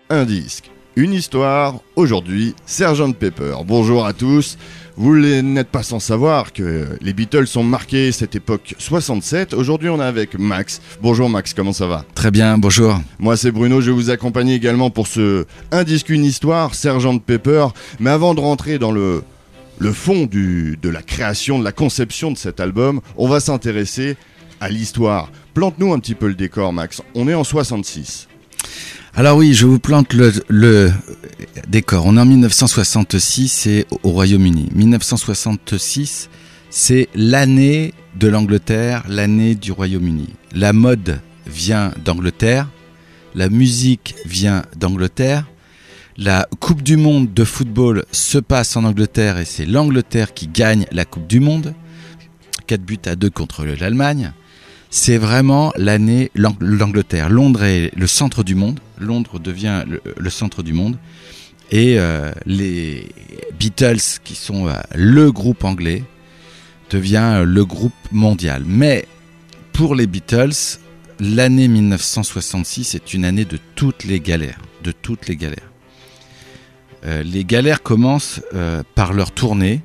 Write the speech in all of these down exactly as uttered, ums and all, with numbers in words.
Un disque, une histoire, aujourd'hui, sergent Pepper. Bonjour à tous. Vous n'êtes pas sans savoir que les Beatles ont marqué cette époque soixante-sept. Aujourd'hui, on est avec Max. Bonjour Max, comment ça va ? Très bien, bonjour. Moi, c'est Bruno, je vais vous accompagner également pour ce Un disque, une histoire, sergent Pepper. Mais avant de rentrer dans le, le fond du, de la création, de la conception de cet album, on va s'intéresser à l'histoire. Plante-nous un petit peu le décor, Max. On est en soixante-six. Alors oui, je vous plante le, le décor. On est en dix-neuf cent soixante-six et au Royaume-Uni. dix-neuf cent soixante-six, c'est l'année de l'Angleterre, l'année du Royaume-Uni. La mode vient d'Angleterre, la musique vient d'Angleterre, la Coupe du Monde de football se passe en Angleterre et c'est l'Angleterre qui gagne la Coupe du Monde. quatre buts à deux contre l'Allemagne. C'est vraiment l'année l'Angleterre. Londres est le centre du monde. Londres devient le, le centre du monde. Et euh, les Beatles, qui sont euh, le groupe anglais, devient euh, le groupe mondial. Mais pour les Beatles, l'année dix-neuf cent soixante-six est une année de toutes les galères. De toutes les galères. Euh, les galères commencent euh, par leur tournée.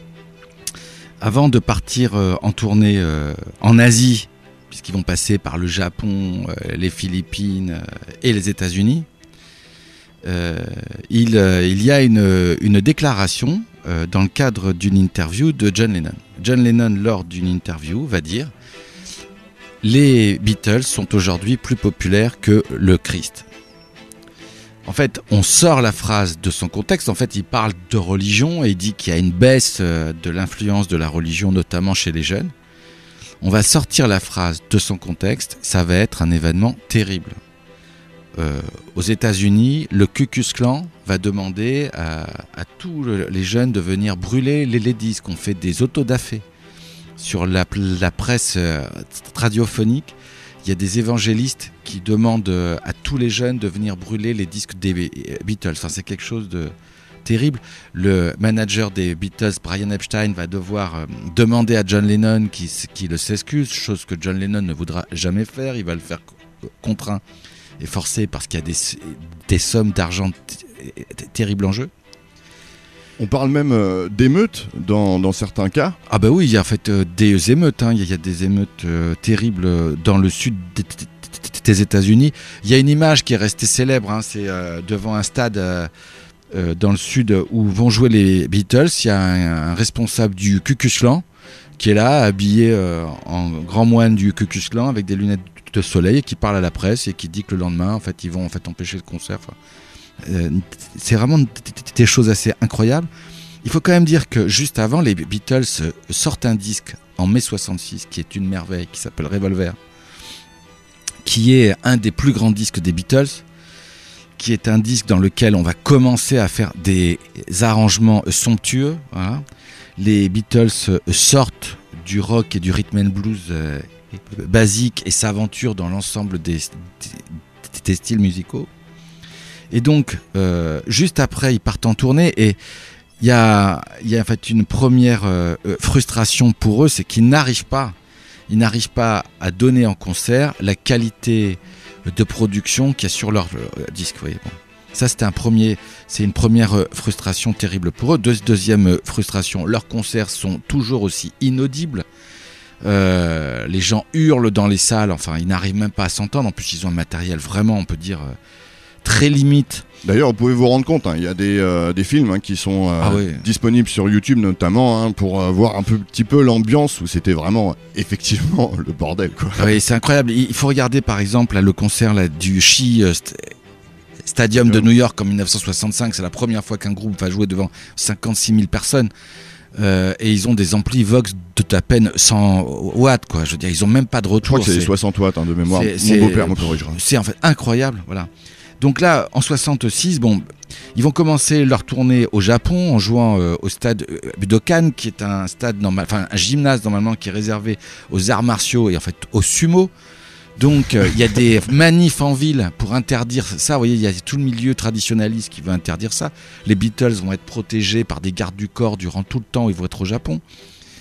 Avant de partir euh, en tournée euh, en Asie, puisqu'ils vont passer par le Japon, euh, les Philippines euh, et les États-Unis, euh, il, euh, il y a une, une déclaration euh, dans le cadre d'une interview de John Lennon. John Lennon, lors d'une interview, va dire « Les Beatles sont aujourd'hui plus populaires que le Christ ». En fait, on sort la phrase de son contexte. En fait, il parle de religion et il dit qu'il y a une baisse euh, de l'influence de la religion, notamment chez les jeunes. On va sortir la phrase de son contexte, ça va être un événement terrible. Euh, aux États-Unis, le Ku Klux Klan va demander à, à tous le, les jeunes de venir brûler les, les disques. On fait des autodafés. Sur la, la presse euh, radiophonique, il y a des évangélistes qui demandent à tous les jeunes de venir brûler les disques des Beatles. Enfin, c'est quelque chose de terrible. Le manager des Beatles, Brian Epstein, va devoir euh, demander à John Lennon qu'il qui le s'excuse, chose que John Lennon ne voudra jamais faire. Il va le faire contraint et forcé parce qu'il y a des, des sommes d'argent t- t- terribles en jeu. On parle même euh, d'émeutes dans, dans certains cas. Ah bah oui, il y a en fait euh, des émeutes. Hein. Il y a des émeutes euh, terribles dans le sud des, des États-Unis. Il y a une image qui est restée célèbre. Hein. C'est euh, devant un stade euh, euh, dans le sud où vont jouer les Beatles. Il y a un, un responsable du Ku Klux Klan qui est là, habillé euh, en grand moine du Ku Klux Klan avec des lunettes de soleil, et qui parle à la presse et qui dit que le lendemain, en fait, ils vont en fait empêcher le concert. Enfin, euh, c'est vraiment des choses assez incroyables. Il faut quand même dire que juste avant, les Beatles sortent un disque en mai soixante-six qui est une merveille, qui s'appelle Revolver, qui est un des plus grands disques des Beatles, qui est un disque dans lequel on va commencer à faire des arrangements somptueux. Voilà. Les Beatles sortent du rock et du rhythm and blues euh, basique et s'aventurent dans l'ensemble des, des, des styles musicaux. Et donc, euh, juste après, ils partent en tournée et il y a, y a en fait une première euh, frustration pour eux, c'est qu'ils n'arrivent pas, ils n'arrivent pas à donner en concert la qualité de production qu'il y a sur leur euh, disque. Vous voyez, bon. Ça, c'était un premier, c'est une première euh, frustration terrible pour eux. Deux, deuxième euh, frustration, leurs concerts sont toujours aussi inaudibles. Euh, les gens hurlent dans les salles, enfin, ils n'arrivent même pas à s'entendre. En plus, ils ont un matériel vraiment, on peut dire, euh, très limite. D'ailleurs, vous pouvez vous rendre compte, hein, il y a des, euh, des films hein, qui sont euh, ah oui. disponibles sur YouTube notamment hein, pour euh, voir un peu, petit peu l'ambiance où c'était vraiment effectivement le bordel, quoi. Oui, c'est incroyable. Il faut regarder par exemple là, le concert là, du Shea euh, st- Stadium de New York en dix-neuf cent soixante-cinq. C'est la première fois qu'un groupe va jouer devant cinquante-six mille personnes. Euh, et ils ont des amplis Vox de à peine cent watts, quoi. Je veux dire, ils ont même pas de retour. Je crois que c'est, c'est soixante watts hein, de mémoire. C'est, Mon c'est, beau-père me corrigera. C'est en fait incroyable, voilà. Donc là, en soixante-six, bon, ils vont commencer leur tournée au Japon en jouant euh, au stade Budokan, qui est un stade normal, enfin un gymnase normalement qui est réservé aux arts martiaux et en fait au sumo. Donc il euh, y a des manifs en ville pour interdire ça. Vous voyez, il y a tout le milieu traditionnaliste qui veut interdire ça. Les Beatles vont être protégés par des gardes du corps durant tout le temps où ils vont être au Japon.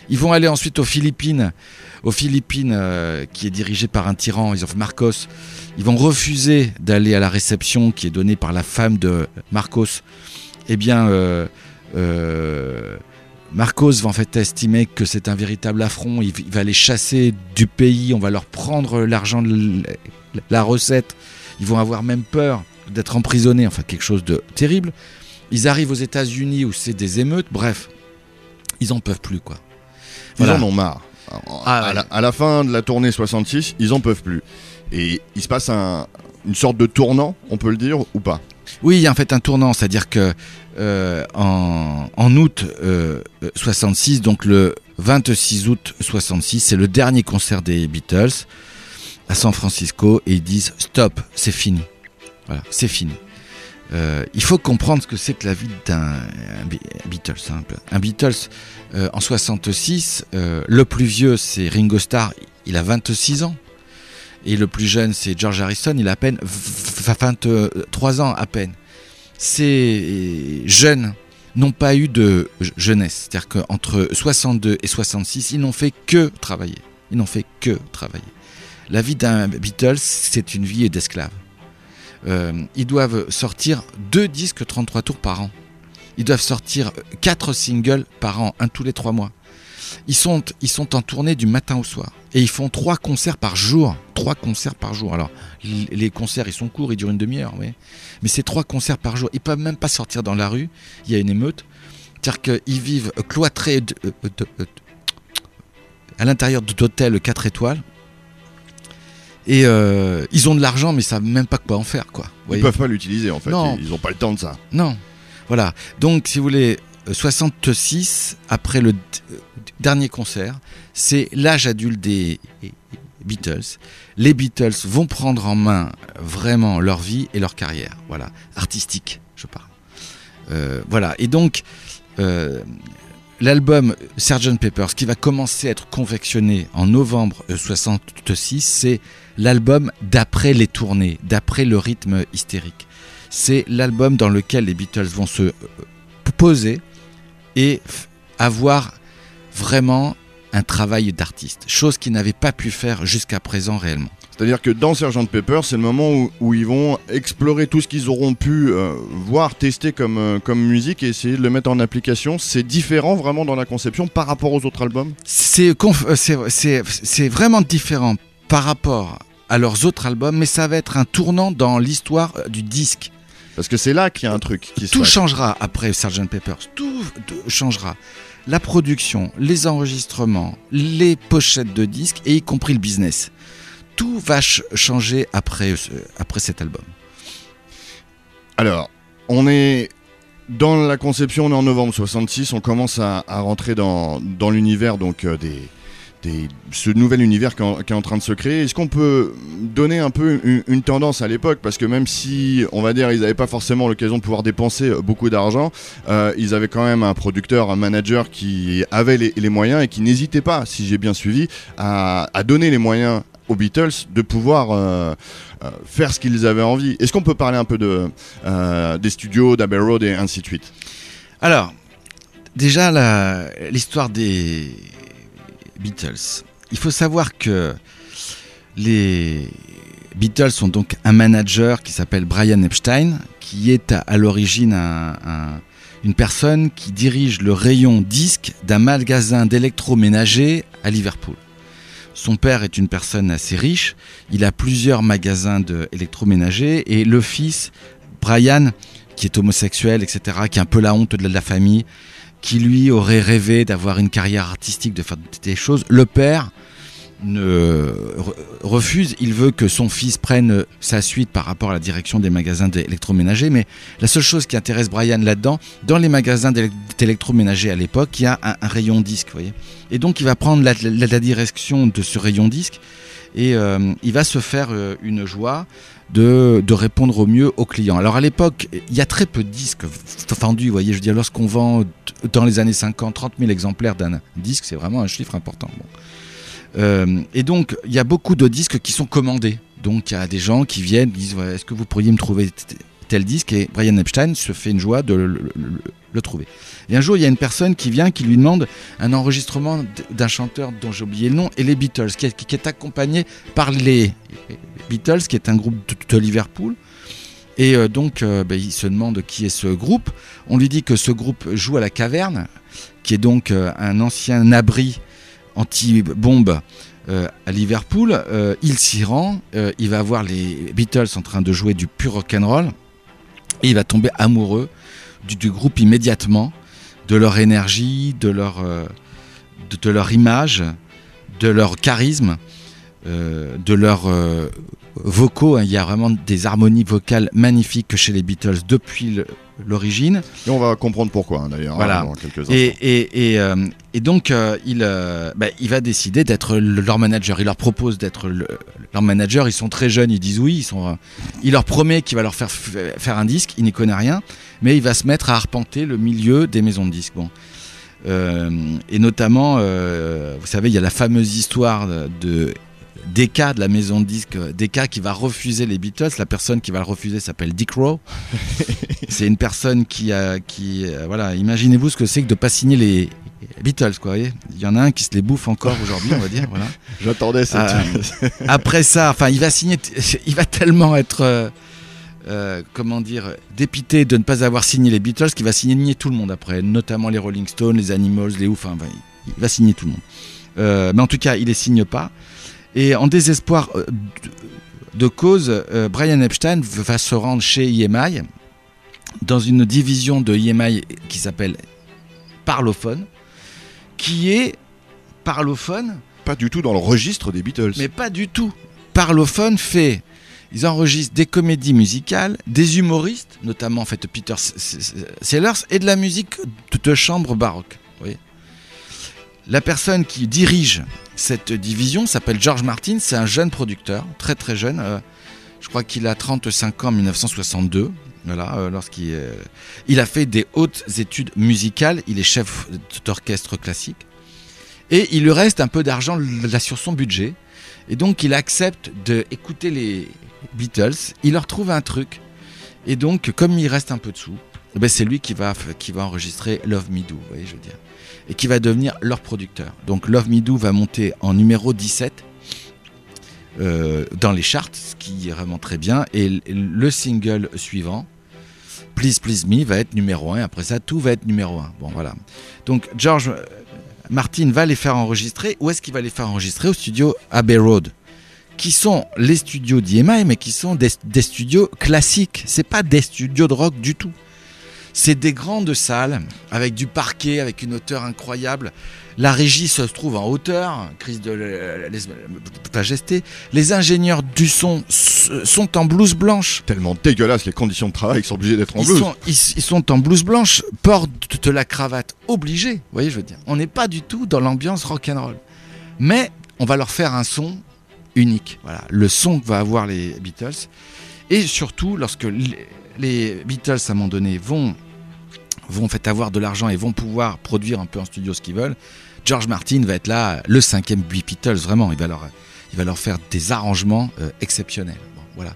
Ils vont aller ensuite aux Philippines, aux Philippines euh, qui est dirigé par un tyran, ils ont fait Marcos. Ils vont refuser d'aller à la réception qui est donnée par la femme de Marcos. Eh bien, euh, euh, Marcos va en fait estimer que c'est un véritable affront. Il, il va les chasser du pays, on va leur prendre l'argent, la recette. Ils vont avoir même peur d'être emprisonnés, enfin quelque chose de terrible. Ils arrivent aux États-Unis où c'est des émeutes, bref, ils en peuvent plus quoi. Voilà. Ils en ont marre. Ah, à, ouais. la, à la fin de la tournée soixante-six, ils en peuvent plus. Et il se passe un, une sorte de tournant, on peut le dire ou pas? Oui, il y a en fait un tournant, c'est-à-dire que euh, en, en août euh, soixante-six, donc le vingt-six août soixante-six, c'est le dernier concert des Beatles à San Francisco et ils disent stop, c'est fini. Voilà, c'est fini. Euh, il faut comprendre ce que c'est que la vie d'un un Beatles. Hein. Un Beatles euh, en soixante-six, euh, le plus vieux c'est Ringo Starr, il a vingt-six ans. Et le plus jeune c'est George Harrison, il a à peine vingt-trois ans à peine. Ces jeunes n'ont pas eu de jeunesse. C'est-à-dire qu'entre soixante-deux et soixante-six, ils n'ont fait que travailler. Ils n'ont fait que travailler. La vie d'un Beatles, c'est une vie d'esclave. Euh, ils doivent sortir deux disques trente-trois tours par an. Ils doivent sortir quatre singles par an, un tous les trois mois. Ils sont, ils sont en tournée du matin au soir. Et ils font trois concerts par jour. Trois concerts par jour. Alors, les concerts, ils sont courts, ils durent une demi-heure. Oui. Mais c'est trois concerts par jour. Ils ne peuvent même pas sortir dans la rue. Il y a une émeute. C'est-à-dire qu'ils vivent cloîtrés de, de, de, de, à l'intérieur d'hôtels quatre étoiles. Et euh, ils ont de l'argent, mais ils savent même pas quoi en faire, quoi. Ils peuvent pas l'utiliser, en fait. Non. Ils n'ont pas le temps de ça. Non. Voilà. Donc, si vous voulez, soixante-six, après le d- dernier concert, c'est l'âge adulte des Beatles. Les Beatles vont prendre en main vraiment leur vie et leur carrière. Voilà. Artistique, je parle. Euh, voilà. Et donc, euh, l'album sergent Pepper's, qui va commencer à être confectionné en novembre soixante-six, c'est l'album d'après les tournées, d'après le rythme hystérique. C'est l'album dans lequel les Beatles vont se poser et avoir vraiment un travail d'artiste, chose qu'ils n'avaient pas pu faire jusqu'à présent réellement. C'est-à-dire que dans sergent Pepper, c'est le moment où, où ils vont explorer tout ce qu'ils auront pu euh, voir, tester comme, euh, comme musique et essayer de le mettre en application. C'est différent vraiment dans la conception par rapport aux autres albums? C'est, conf- c'est, c'est, c'est vraiment différent par rapport à leurs autres albums, mais ça va être un tournant dans l'histoire du disque. Parce que c'est là qu'il y a un truc qui se Tout passe. changera après sergent Pepper's, tout, tout changera. La production, les enregistrements, les pochettes de disques et y compris le business. Tout va ch- changer après, après cet album. Alors, on est dans la conception, on est en novembre soixante-six, on commence à, à rentrer dans, dans l'univers donc euh, des, des, ce nouvel univers qui est, en, qui est en train de se créer. Est-ce qu'on peut donner un peu une, une tendance à l'époque? Parce que même si, on va dire, ils n'avaient pas forcément l'occasion de pouvoir dépenser beaucoup d'argent, euh, ils avaient quand même un producteur, un manager qui avait les, les moyens et qui n'hésitait pas, si j'ai bien suivi, à, à donner les moyens aux Beatles de pouvoir euh, euh, faire ce qu'ils avaient envie. Est-ce qu'on peut parler un peu de, euh, des studios, d'Abbey Road et ainsi de suite? Alors, déjà, la, l'histoire des Beatles. Il faut savoir que les Beatles ont donc un manager qui s'appelle Brian Epstein, qui est à, à l'origine un, un, une personne qui dirige le rayon disque d'un magasin d'électroménager à Liverpool. Son père est une personne assez riche, il a plusieurs magasins d'électroménager et le fils, Brian, qui est homosexuel, et cetera, qui est un peu la honte de la famille, qui lui aurait rêvé d'avoir une carrière artistique, de faire des choses, le père ne refuse, il veut que son fils prenne sa suite par rapport à la direction des magasins d'électroménager, mais la seule chose qui intéresse Brian là-dedans, dans les magasins d'électroménager à l'époque, il y a un, un rayon disque, vous voyez. Et donc il va prendre la, la, la direction de ce rayon disque et euh, il va se faire euh, une joie de, de répondre au mieux aux clients. Alors à l'époque, il y a très peu de disques vendus, vous voyez, je veux dire, lorsqu'on vend dans les années cinquante trente mille exemplaires d'un disque, c'est vraiment un chiffre important. Bon. Euh, et donc il y a beaucoup de disques qui sont commandés, donc il y a des gens qui viennent, qui disent ouais, est-ce que vous pourriez me trouver tel disque et Brian Epstein se fait une joie de le, le, le, le trouver. Et un jour, il y a une personne qui vient, qui lui demande un enregistrement d'un chanteur dont j'ai oublié le nom, et les Beatles, qui est, qui est accompagné par les Beatles, qui est un groupe de, de Liverpool. Et euh, donc, euh, ben, il se demande qui est ce groupe. On lui dit que ce groupe joue à la Caverne, qui est donc euh, un ancien abri anti-bombe euh, à Liverpool. Euh, il s'y rend, euh, il va voir les Beatles en train de jouer du pur rock'n'roll, et il va tomber amoureux du, du groupe immédiatement, de leur énergie, de leur, euh, de, de leur image, de leur charisme, euh, de leurs euh, vocaux. Hein. Il y a vraiment des harmonies vocales magnifiques chez les Beatles depuis le, l'origine. Et on va comprendre pourquoi, hein, d'ailleurs, voilà. hein, dans quelques instants. Et, et, et, euh, et donc, euh, il, euh, bah, il va décider d'être le, leur manager. Il leur propose d'être le, leur manager. Ils sont très jeunes, ils disent oui. Ils sont, euh, il leur promet qu'il va leur faire f- faire un disque. Il n'y connaît rien, mais il va se mettre à arpenter le milieu des maisons de disques. Bon. Euh, et notamment, euh, vous savez, il y a la fameuse histoire de, de Decca, de la maison de disques Decca, qui va refuser les Beatles. La personne qui va le refuser s'appelle Dick Rowe. C'est une personne qui a, qui, euh, voilà, imaginez-vous ce que c'est que de pas signer les Beatles, quoi. Voyez, il y en a un qui se les bouffe encore aujourd'hui, on va dire. Voilà. J'attendais cette. Euh, après ça, enfin, il va signer, t- il va tellement être, euh, euh, comment dire, dépité de ne pas avoir signé les Beatles qu'il va signer tout le monde après, notamment les Rolling Stones, les Animals, les Who. Enfin, il va signer tout le monde. Euh, mais en tout cas, il les signe pas. Et en désespoir euh, de, de cause, euh, Brian Epstein va se rendre chez E M I, dans une division de E M I qui s'appelle Parlophone, qui est Parlophone. Pas du tout dans le registre des Beatles. Mais pas du tout. Parlophone fait, ils enregistrent des comédies musicales, des humoristes, notamment en fait Peter Sellers, et de la musique de chambre baroque. Vous voyez. La personne qui dirige cette division s'appelle George Martin, c'est un jeune producteur, très très jeune, euh, je crois qu'il a trente-cinq ans en dix-neuf cent soixante-deux, voilà, euh, lorsqu'il euh, il a fait des hautes études musicales, il est chef d'orchestre classique, et il lui reste un peu d'argent là sur son budget, et donc il accepte d'écouter les Beatles, il leur trouve un truc, et donc comme il reste un peu de sous, ben c'est lui qui va, qui va enregistrer Love Me Do, vous voyez, je veux dire, et qui va devenir leur producteur. Donc Love Me Do va monter en numéro dix-sept euh, dans les charts, ce qui est vraiment très bien, et le single suivant, Please Please Me, va être numéro un, après ça tout va être numéro un. Bon voilà. Donc George Martin va les faire enregistrer. Où est-ce qu'il va les faire enregistrer? Au studio Abbey Road, qui sont les studios d'E M I, mais qui sont des, des studios classiques. C'est pas des studios de rock du tout. C'est des grandes salles avec du parquet, avec une hauteur incroyable. La régie se trouve en hauteur, crise de majesté. Les ingénieurs du son sont en blouse blanche. Tellement dégueulasse, les conditions de travail, ils sont obligés d'être en ils blouse. Sont, ils, ils sont en blouse blanche, portent de la cravate obligée. Vous voyez, je veux dire, on n'est pas du tout dans l'ambiance rock'n'roll. Mais on va leur faire un son unique. Voilà, le son que va avoir les Beatles. Et surtout, lorsque les, les Beatles, à un moment donné, vont, vont en fait avoir de l'argent et vont pouvoir produire un peu en studio ce qu'ils veulent, George Martin va être là, le cinquième Beatles, vraiment. Il va leur, il va leur faire des arrangements euh, exceptionnels. Bon, voilà.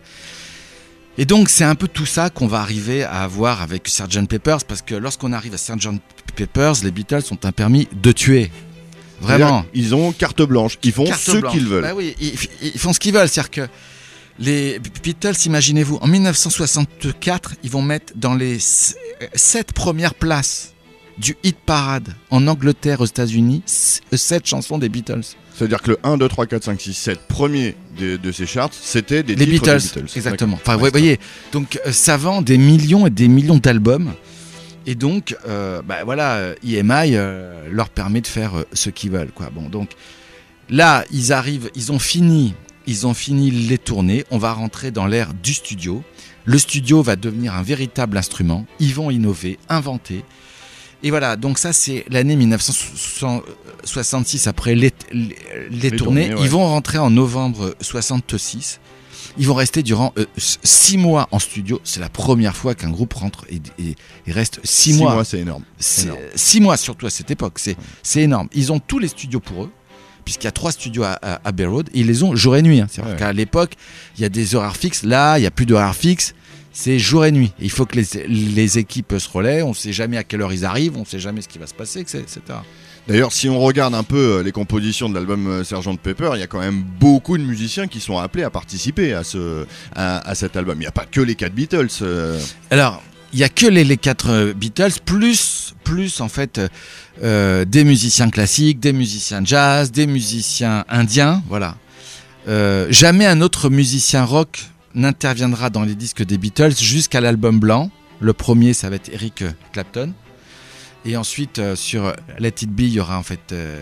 Et donc, c'est un peu tout ça qu'on va arriver à avoir avec sergent Pepper's, parce que lorsqu'on arrive à sergent Pepper's, les Beatles ont un permis de tuer. Vraiment. Ils ont carte blanche, ils font carte ce blanche. qu'ils veulent. Bah oui, ils, ils font ce qu'ils veulent, c'est-à-dire que les Beatles, imaginez-vous, en dix-neuf cent soixante-quatre, ils vont mettre dans les sept premières places du hit parade en Angleterre, aux États-Unis, sept chansons des Beatles. C'est-à-dire que le un, deux, trois, quatre, cinq, six, sept premiers de, de ces charts, c'était des les titres Beatles, des Beatles. exactement. Enfin, vous voyez, donc euh, ça vend des millions et des millions d'albums. Et donc, euh, bah, voilà, E M I euh, leur permet de faire euh, ce qu'ils veulent, quoi. Bon, donc là, ils arrivent, ils ont fini, ils ont fini les tournées. On va rentrer dans l'ère du studio. Le studio va devenir un véritable instrument. Ils vont innover, inventer. Et voilà, donc ça c'est l'année dix-neuf cent soixante-six, après les, les, les, les tournées. tournées ouais. Ils vont rentrer en novembre soixante-six. Ils vont rester durant euh, six mois en studio. C'est la première fois qu'un groupe rentre et, et, et reste six, six mois. Six mois, c'est énorme. C'est, énorme. Six mois, surtout à cette époque. C'est, c'est énorme. Ils ont tous les studios pour eux, puisqu'il y a trois studios à, à, à Abbey Road. Et ils les ont jour et nuit. Hein. C'est-à-dire ouais. qu'à l'époque, il y a des horaires fixes. Là, il n'y a plus d'horaires fixes. c'est jour et nuit. Il faut que les, les équipes se relaient. On ne sait jamais à quelle heure ils arrivent, on ne sait jamais ce qui va se passer, et cetera. D'ailleurs, si on regarde un peu les compositions de l'album sergent Pepper, il y a quand même beaucoup de musiciens qui sont appelés à participer à, ce, à, à cet album. Il n'y a pas que les quatre Beatles. Euh... Alors, il n'y a que les, les quatre Beatles, plus, plus en fait euh, des musiciens classiques, des musiciens jazz, des musiciens indiens, voilà. Euh, jamais un autre musicien rock n'interviendra dans les disques des Beatles jusqu'à l'album blanc. Le premier, ça va être Eric Clapton. Et ensuite, euh, sur Let It Be, il y aura en fait euh,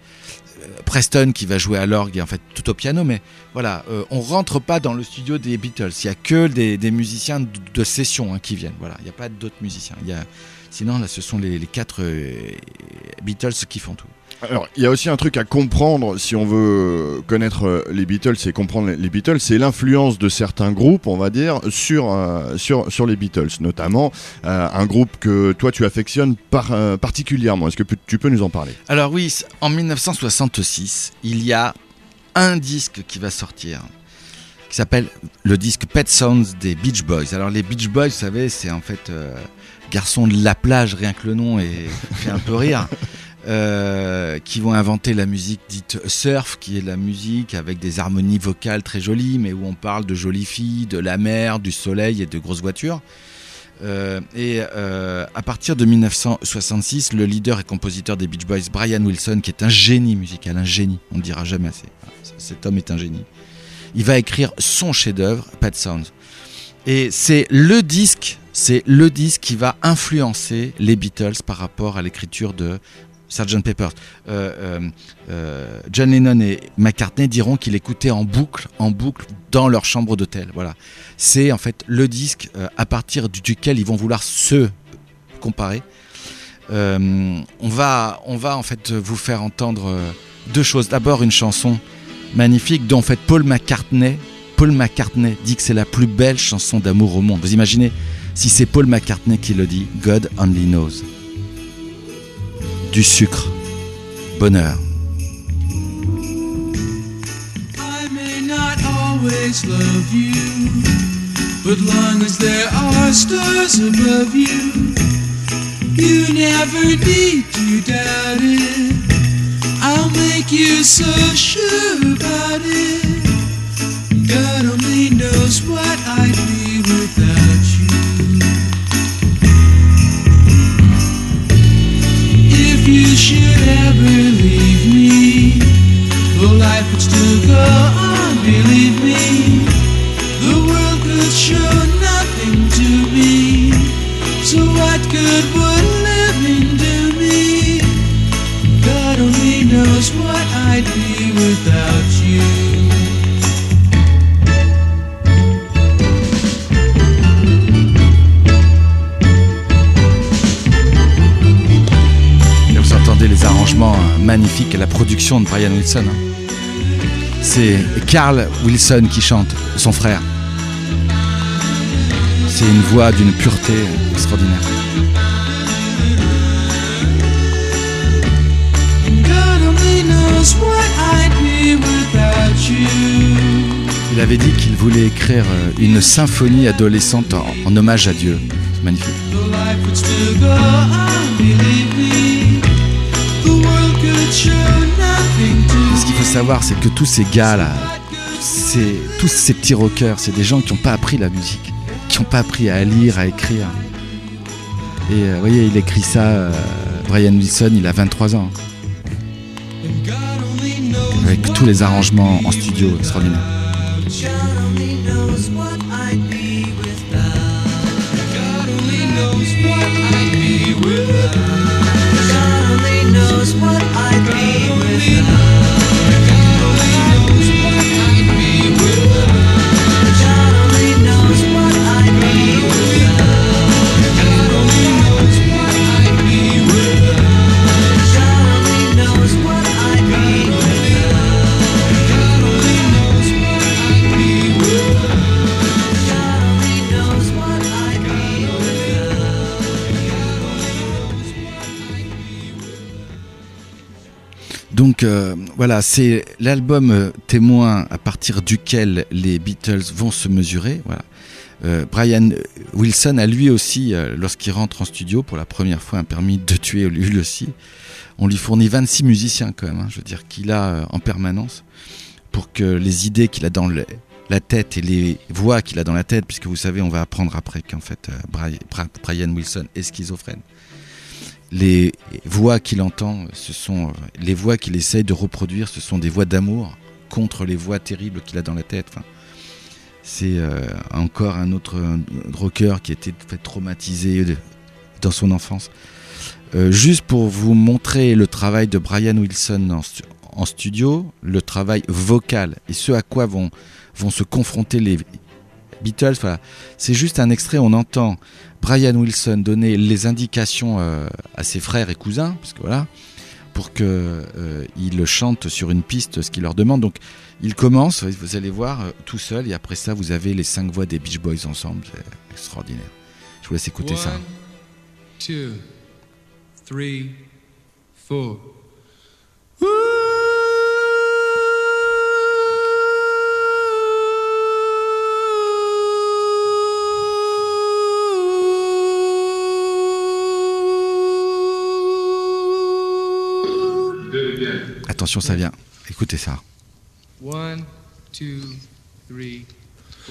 Preston qui va jouer à l'orgue et en fait tout au piano. Mais voilà, euh, on rentre pas dans le studio des Beatles. Il y a que des, des musiciens de, de session hein, qui viennent. Voilà, il n'y a pas d'autres musiciens. Il y a... Sinon, là, ce sont les, les quatre euh, Beatles qui font tout. Alors, il y a aussi un truc à comprendre si on veut connaître les Beatles et comprendre les Beatles, c'est l'influence de certains groupes, on va dire, sur, euh, sur, sur les Beatles, notamment euh, un groupe que toi tu affectionnes par, euh, particulièrement. Est-ce que tu peux nous en parler ? Alors oui, en dix-neuf cent soixante-six, il y a un disque qui va sortir, qui s'appelle le disque Pet Sounds des Beach Boys. Alors les Beach Boys, vous savez, c'est en fait euh, garçons de la plage, rien que le nom et fait un peu rire. Euh, qui vont inventer la musique dite surf, qui est la musique avec des harmonies vocales très jolies, mais où on parle de jolies filles, de la mer, du soleil et de grosses voitures. Euh, et euh, à partir de dix-neuf cent soixante-six, le leader et compositeur des Beach Boys, Brian Wilson, qui est un génie musical, un génie, on ne dira jamais assez, cet homme est un génie, il va écrire son chef-d'œuvre, Pet Sounds. Et c'est le disque, c'est le disque qui va influencer les Beatles par rapport à l'écriture de sergent Pepper. Euh, euh, euh, John Lennon et McCartney diront qu'ils écoutaient en boucle, en boucle dans leur chambre d'hôtel. Voilà. C'est en fait le disque euh, à partir duquel ils vont vouloir se comparer. Euh, on va, on va en fait vous faire entendre euh, deux choses. D'abord une chanson magnifique dont en fait Paul McCartney, Paul McCartney dit que c'est la plus belle chanson d'amour au monde. Vous imaginez si c'est Paul McCartney qui le dit, God Only Knows. Du sucre, bonheur. I may not always love you, but long as there are stars above you, you never need to doubt it. I'll make you so sure about it. God only knows what I'd be without you. If you should ever leave me, well, life would still go on, believe me. The world could show nothing to me, so what good would living do me? God only knows what I'd be without you. Les arrangements magnifiques et la production de Brian Wilson. C'est Carl Wilson qui chante, son frère. C'est une voix d'une pureté extraordinaire. Il avait dit qu'il voulait écrire une symphonie adolescente en, en hommage à Dieu. C'est magnifique. Ce qu'il faut savoir, c'est que tous ces gars-là, c'est, tous ces petits rockers, c'est des gens qui n'ont pas appris la musique, qui n'ont pas appris à lire, à écrire. Et euh, vous voyez, il écrit ça, euh, Brian Wilson, il a vingt-trois ans. Avec tous les arrangements en studio extraordinaires. donc euh, voilà, c'est l'album euh, témoin à partir duquel les Beatles vont se mesurer. Voilà. Euh, Brian Wilson a lui aussi, euh, lorsqu'il rentre en studio pour la première fois, un permis de tuer lui aussi. On lui fournit vingt-six musiciens quand même, hein, je veux dire qu'il a euh, en permanence pour que les idées qu'il a dans le, la tête et les voix qu'il a dans la tête, puisque vous savez, on va apprendre après qu'en fait euh, Brian, Brian Wilson est schizophrène. Les voix qu'il entend, ce sont les voix qu'il essaye de reproduire, ce sont des voix d'amour contre les voix terribles qu'il a dans la tête. Enfin, c'est euh, encore un autre rocker qui a été fait traumatisé de, dans son enfance. Euh, juste pour vous montrer le travail de Brian Wilson en, en studio, le travail vocal et ce à quoi vont, vont se confronter les Beatles. Voilà. C'est juste un extrait, on entend Brian Wilson donner les indications euh, à ses frères et cousins, parce que voilà, pour qu'ils euh, chantent sur une piste ce qu'il leur demande. Donc il commence, vous allez voir, euh, tout seul, et après ça vous avez les cinq voix des Beach Boys ensemble, c'est extraordinaire. Je vous laisse écouter One, ça. Two, three, four. Attention, ça vient. Écoutez ça. One, two, three, four.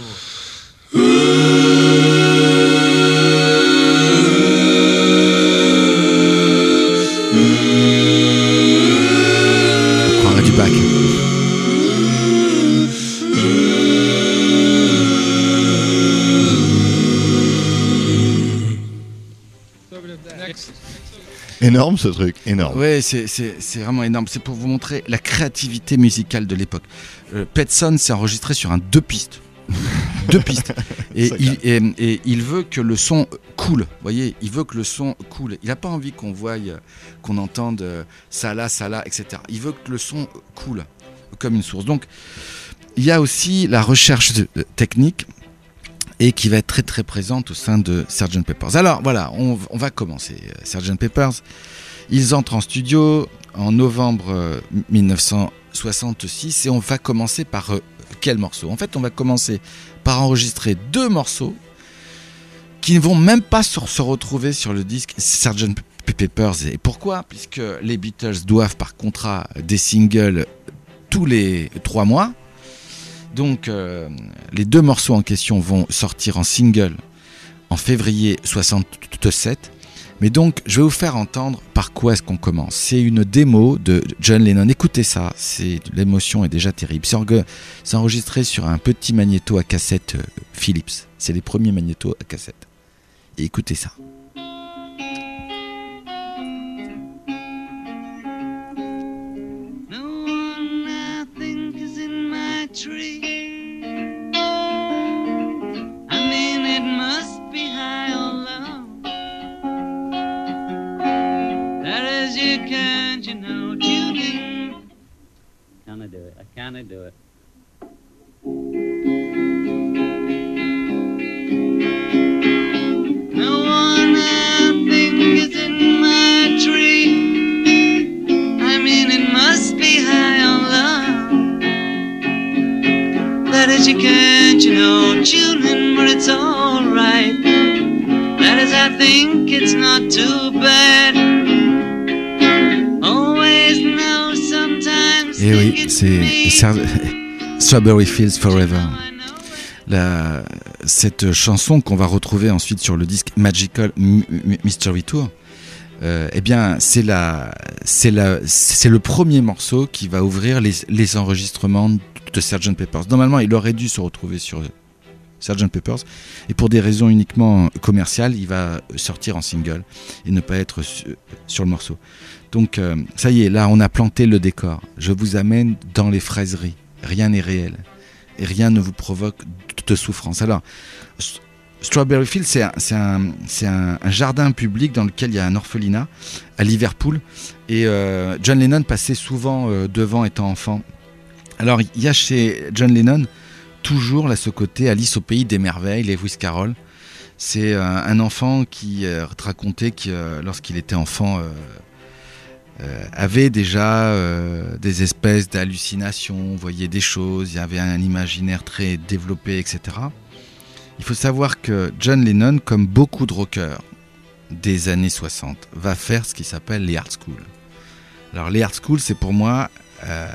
On croirait du bac. Next. Énorme ce truc, énorme. Oui, c'est, c'est, c'est vraiment énorme. C'est pour vous montrer la créativité musicale de l'époque. Euh, Petson s'est enregistré sur un deux pistes. deux pistes. Et il, et, et il veut que le son coule. Vous voyez, il veut que le son coule. Il n'a pas envie qu'on voie, qu'on entende ça là, ça là, et cetera. Il veut que le son coule comme une source. Donc, il y a aussi la recherche de, de, technique et qui va être très très présente au sein de sergeant Pepper's. Alors voilà, on, on va commencer. sergeant Pepper's, ils entrent en studio en novembre euh, dix-neuf cent soixante-six et on va commencer par euh, quel morceau ? En fait, on va commencer par enregistrer deux morceaux qui ne vont même pas sur, se retrouver sur le disque sergeant Pepper's. Et pourquoi ? Puisque les Beatles doivent par contrat des singles tous les trois mois. Donc, euh, les deux morceaux en question vont sortir en single en février soixante-sept. Mais donc, je vais vous faire entendre par quoi est-ce qu'on commence. C'est une démo de John Lennon. Écoutez ça, c'est, l'émotion est déjà terrible. C'est, orgue, c'est enregistré sur un petit magnéto à cassette euh, Philips. C'est les premiers magnétos à cassette. Et écoutez ça. Tree. I mean, it must be high or low. That is, you can't, you know, tuning. Can I do it? Can I do it? No one I think is in my tree. I mean, it must be high or low. That is, you can't, you know, tuning, but it's alright. That is, I think it's not too bad. Always know, sometimes. Et oui, c'est Strawberry Fields Forever. La, cette chanson qu'on va retrouver ensuite sur le disque Magical Mystery Tour, euh, eh bien, c'est, la, c'est, la, c'est le premier morceau qui va ouvrir les, les enregistrements de sergeant Pepper's. Normalement, il aurait dû se retrouver sur sergeant Pepper's, et pour des raisons uniquement commerciales, il va sortir en single et ne pas être su, sur le morceau. Donc, euh, ça y est, là, on a planté le décor. Je vous amène dans les fraiseries. Rien n'est réel et rien ne vous provoque de souffrance. Alors, Strawberry Fields, c'est, un, c'est, un, c'est un, un jardin public dans lequel il y a un orphelinat à Liverpool, et euh, John Lennon passait souvent euh, devant étant enfant. Alors, il y a chez John Lennon toujours là ce côté Alice au pays des merveilles, Lewis Carroll. C'est euh, un enfant qui euh, racontait que euh, lorsqu'il était enfant, euh, euh, avaient déjà euh, des espèces d'hallucinations, voyaient des choses, il y avait un imaginaire très développé, et cetera. Il faut savoir que John Lennon, comme beaucoup de rockers des années soixante, va faire ce qui s'appelle les art school. Alors les art school, c'est pour moi euh,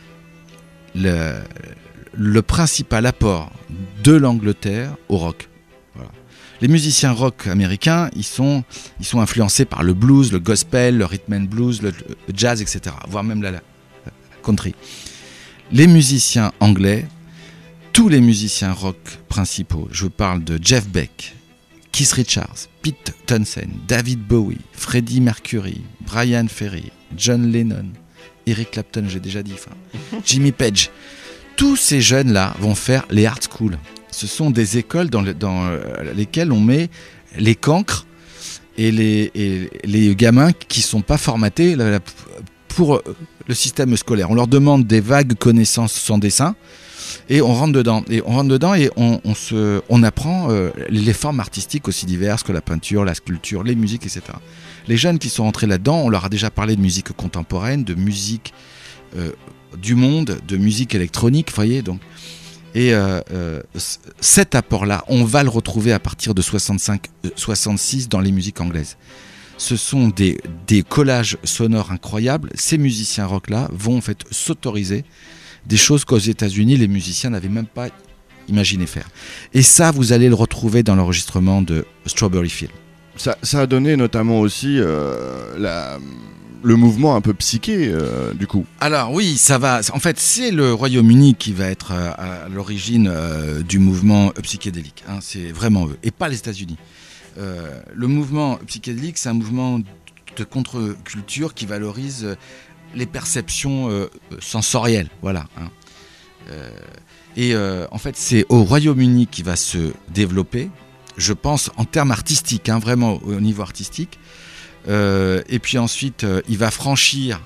le, le principal apport de l'Angleterre au rock. Voilà. Les musiciens rock américains, ils sont, ils sont influencés par le blues, le gospel, le rhythm and blues, le, le jazz, et cetera, voire même la, la country. Les musiciens anglais, tous les musiciens rock principaux, je parle de Jeff Beck, Keith Richards, Pete Townshend, David Bowie, Freddie Mercury, Brian Ferry, John Lennon, Eric Clapton, j'ai déjà dit, enfin, Jimmy Page. Tous ces jeunes-là vont faire les art school. Ce sont des écoles dans, le, dans lesquelles on met les cancres et les, et les gamins qui ne sont pas formatés pour le système scolaire. On leur demande des vagues connaissances sans dessin. Et on rentre dedans, et on rentre dedans et on, on, se, on apprend euh, les formes artistiques aussi diverses que la peinture, la sculpture, les musiques, et cetera. Les jeunes qui sont rentrés là-dedans, on leur a déjà parlé de musique contemporaine, de musique euh, du monde, de musique électronique, vous voyez, donc. Et euh, euh, cet apport-là, on va le retrouver à partir de soixante-cinq soixante-six dans les musiques anglaises. Ce sont des, des collages sonores incroyables. Ces musiciens rock-là vont en fait s'autoriser des choses qu'aux États-Unis, les musiciens n'avaient même pas imaginé faire. Et ça, vous allez le retrouver dans l'enregistrement de Strawberry Fields. Ça, ça a donné notamment aussi euh, la, le mouvement un peu psyché, euh, du coup. Alors oui, ça va. En fait, c'est le Royaume-Uni qui va être euh, à l'origine euh, du mouvement psychédélique. Hein, c'est vraiment eux, et pas les États-Unis. Euh, le mouvement psychédélique, c'est un mouvement de contre-culture qui valorise euh, les perceptions euh, sensorielles, voilà. Hein. Euh, et euh, en fait, c'est au Royaume-Uni qui va se développer, je pense, en termes artistiques, hein, vraiment au niveau artistique. Euh, et puis ensuite, euh, il va franchir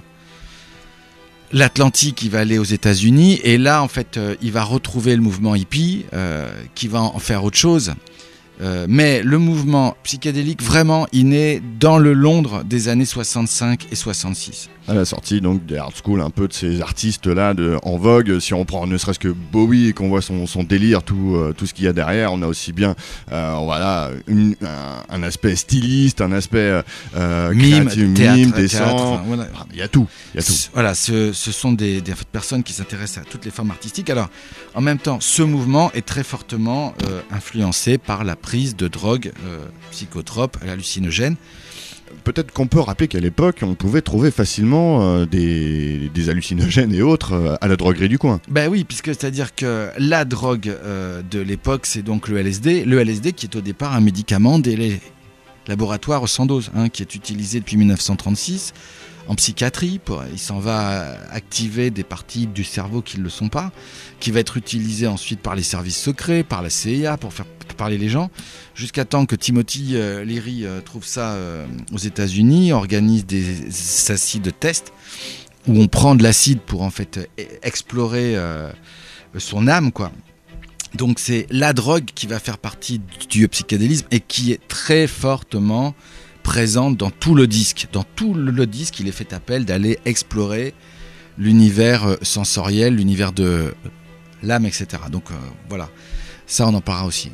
l'Atlantique, il va aller aux États-Unis, et là, en fait, euh, il va retrouver le mouvement hippie, euh, qui va en faire autre chose. Euh, mais le mouvement psychédélique, vraiment, il naît dans le Londres des années soixante-cinq et soixante-six. À la sortie donc des art school, un peu de ces artistes-là de, en vogue, si on prend ne serait-ce que Bowie et qu'on voit son, son délire, tout, euh, tout ce qu'il y a derrière, on a aussi bien euh, voilà, une, un, un aspect styliste, un aspect euh, mime, créatif, théâtre, mime, théâtre, dessin, enfin, voilà. Il y a tout, il y a tout. Ce, voilà, ce, ce sont des, des personnes qui s'intéressent à toutes les formes artistiques. Alors, en même temps, ce mouvement est très fortement euh, influencé par la prise de drogues euh, psychotropes, hallucinogènes. Peut-être qu'on peut rappeler qu'à l'époque, on pouvait trouver facilement euh, des, des hallucinogènes et autres euh, à la droguerie du coin. Ben oui, puisque c'est-à-dire que la drogue euh, de l'époque, c'est donc le L S D. Le L S D qui est au départ un médicament des laboratoires sans dose, hein, qui est utilisé depuis dix-neuf cent trente-six en psychiatrie. Pour, il s'en va activer des parties du cerveau qui ne le sont pas, qui va être utilisé ensuite par les services secrets, par la C I A pour faire parler les gens, jusqu'à temps que Timothy euh, Leary euh, trouve ça euh, aux États-Unis, organise des, des acides tests où on prend de l'acide pour en fait explorer euh, son âme, quoi. Donc c'est la drogue qui va faire partie du psychédélisme et qui est très fortement présente dans tout le disque. Dans tout le disque, il est fait appel d'aller explorer l'univers sensoriel, l'univers de l'âme, et cetera. Donc euh, voilà, ça on en parlera aussi.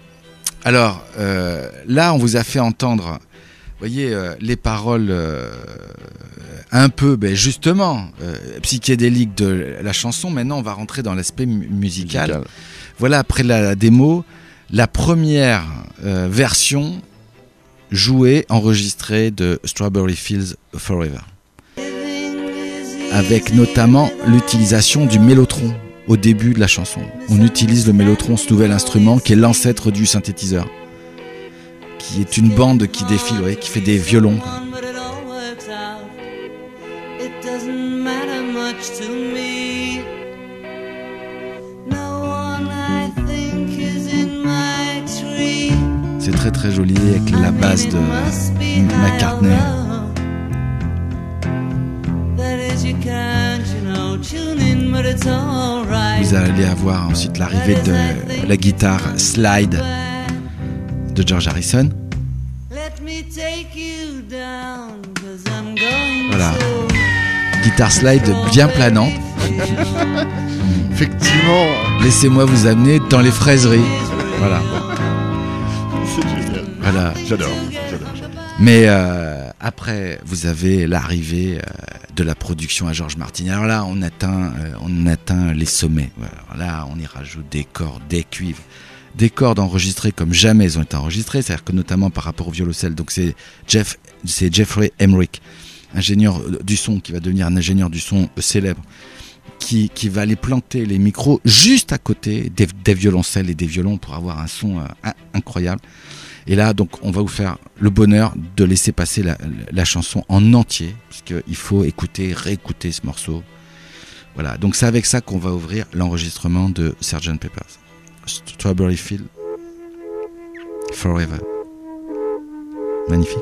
Alors euh, là, on vous a fait entendre, vous voyez, euh, les paroles euh, un peu, ben, justement, euh, psychédéliques de la chanson. Maintenant, on va rentrer dans l'aspect mu- musical. musical. Voilà, après la, la démo, la première euh, version jouée, enregistrée de Strawberry Fields Forever. Avec notamment l'utilisation du mélotron au début de la chanson. On utilise le mélotron, ce nouvel instrument qui est l'ancêtre du synthétiseur, qui est une bande qui défile, ouais, qui fait des violons. C'est très très joli avec la basse de McCartney. Vous allez avoir ensuite l'arrivée de la guitare slide de George Harrison. Voilà, Voilà. Guitare slide bien planante. Effectivement. Laissez-moi vous amener dans les fraiseries. Voilà. C'est génial. Voilà. J'adore. J'adore. Mais euh, après, vous avez l'arrivée euh, de la production à George Martin. Alors là, on atteint, euh, on atteint les sommets. Alors là, on y rajoute des cordes, des cuivres, des cordes enregistrées comme jamais elles ont été enregistrées. C'est-à-dire que notamment par rapport au violoncelle. Donc c'est Jeff, c'est Jeffrey Emmerich, ingénieur du son, qui va devenir un ingénieur du son célèbre, qui, qui va aller planter les micros juste à côté des, des violoncelles et des violons pour avoir un son euh, incroyable. Et là, donc, on va vous faire le bonheur de laisser passer la, la chanson en entier, puisqu'il faut écouter, réécouter ce morceau. Voilà, donc c'est avec ça qu'on va ouvrir l'enregistrement de sergeant Pepper's. Strawberry Field Forever. Magnifique.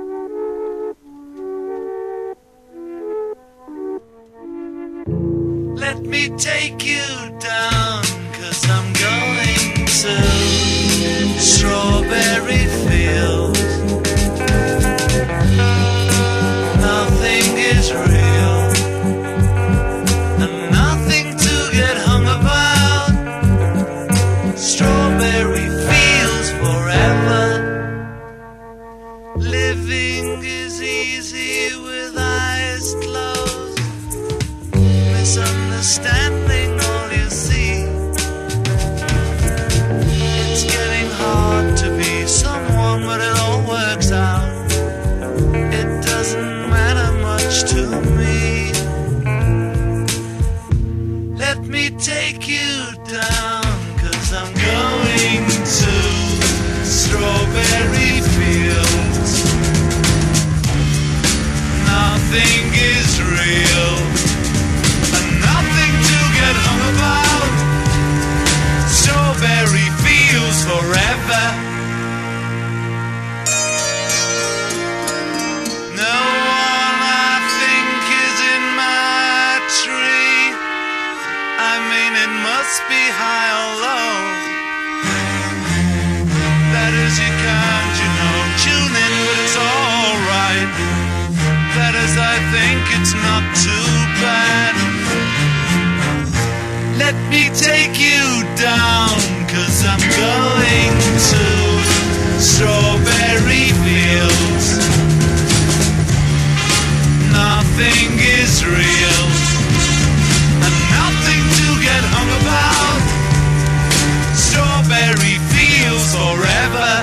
Let me take you down, 'cause I'm going to Strawberry Fields. Nothing is real, and nothing to get hung about. Strawberry Fields forever. Living is easy with eyes closed. Misunderstanding all you see. It's getting hard to be someone, but it all works out. It doesn't matter much to me. Let me take you down, 'cause I'm going to Strawberry Fields. Nothing is real, and nothing to get hung about. Strawberry Fields forever. No one I think is in my tree. I mean, it must be high or low. That is, you can't, you know, tune in, but it's alright. That is, I think it's not too bad. Let me take you down, 'cause I'm going to Strawberry Fields. Nothing is real, and nothing to get hung about. Strawberry Fields forever.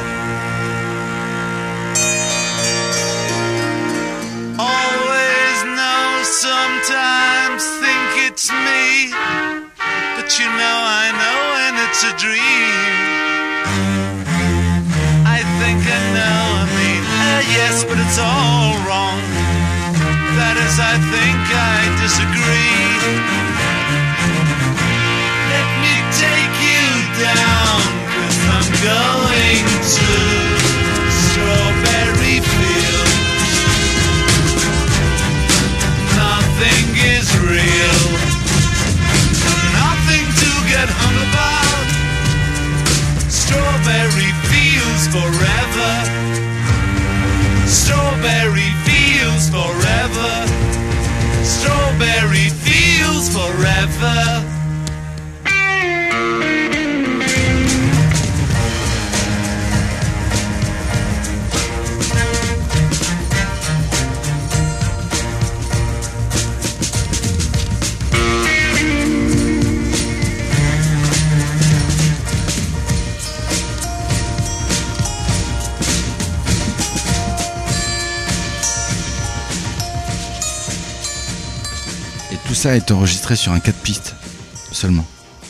Always know, sometimes think it's me, but you know I know when it's a dream. I think I know, I mean, uh, yes, but it's all wrong. That is, I think I disagree. Let me take you down, 'cause I'm going to Strawberry Fields. Nothing is real, nothing to get hung about. Strawberry Fields forever. Strawberry Fields forever. Strawberry Fields forever. Tout ça est enregistré sur un quatre pistes seulement.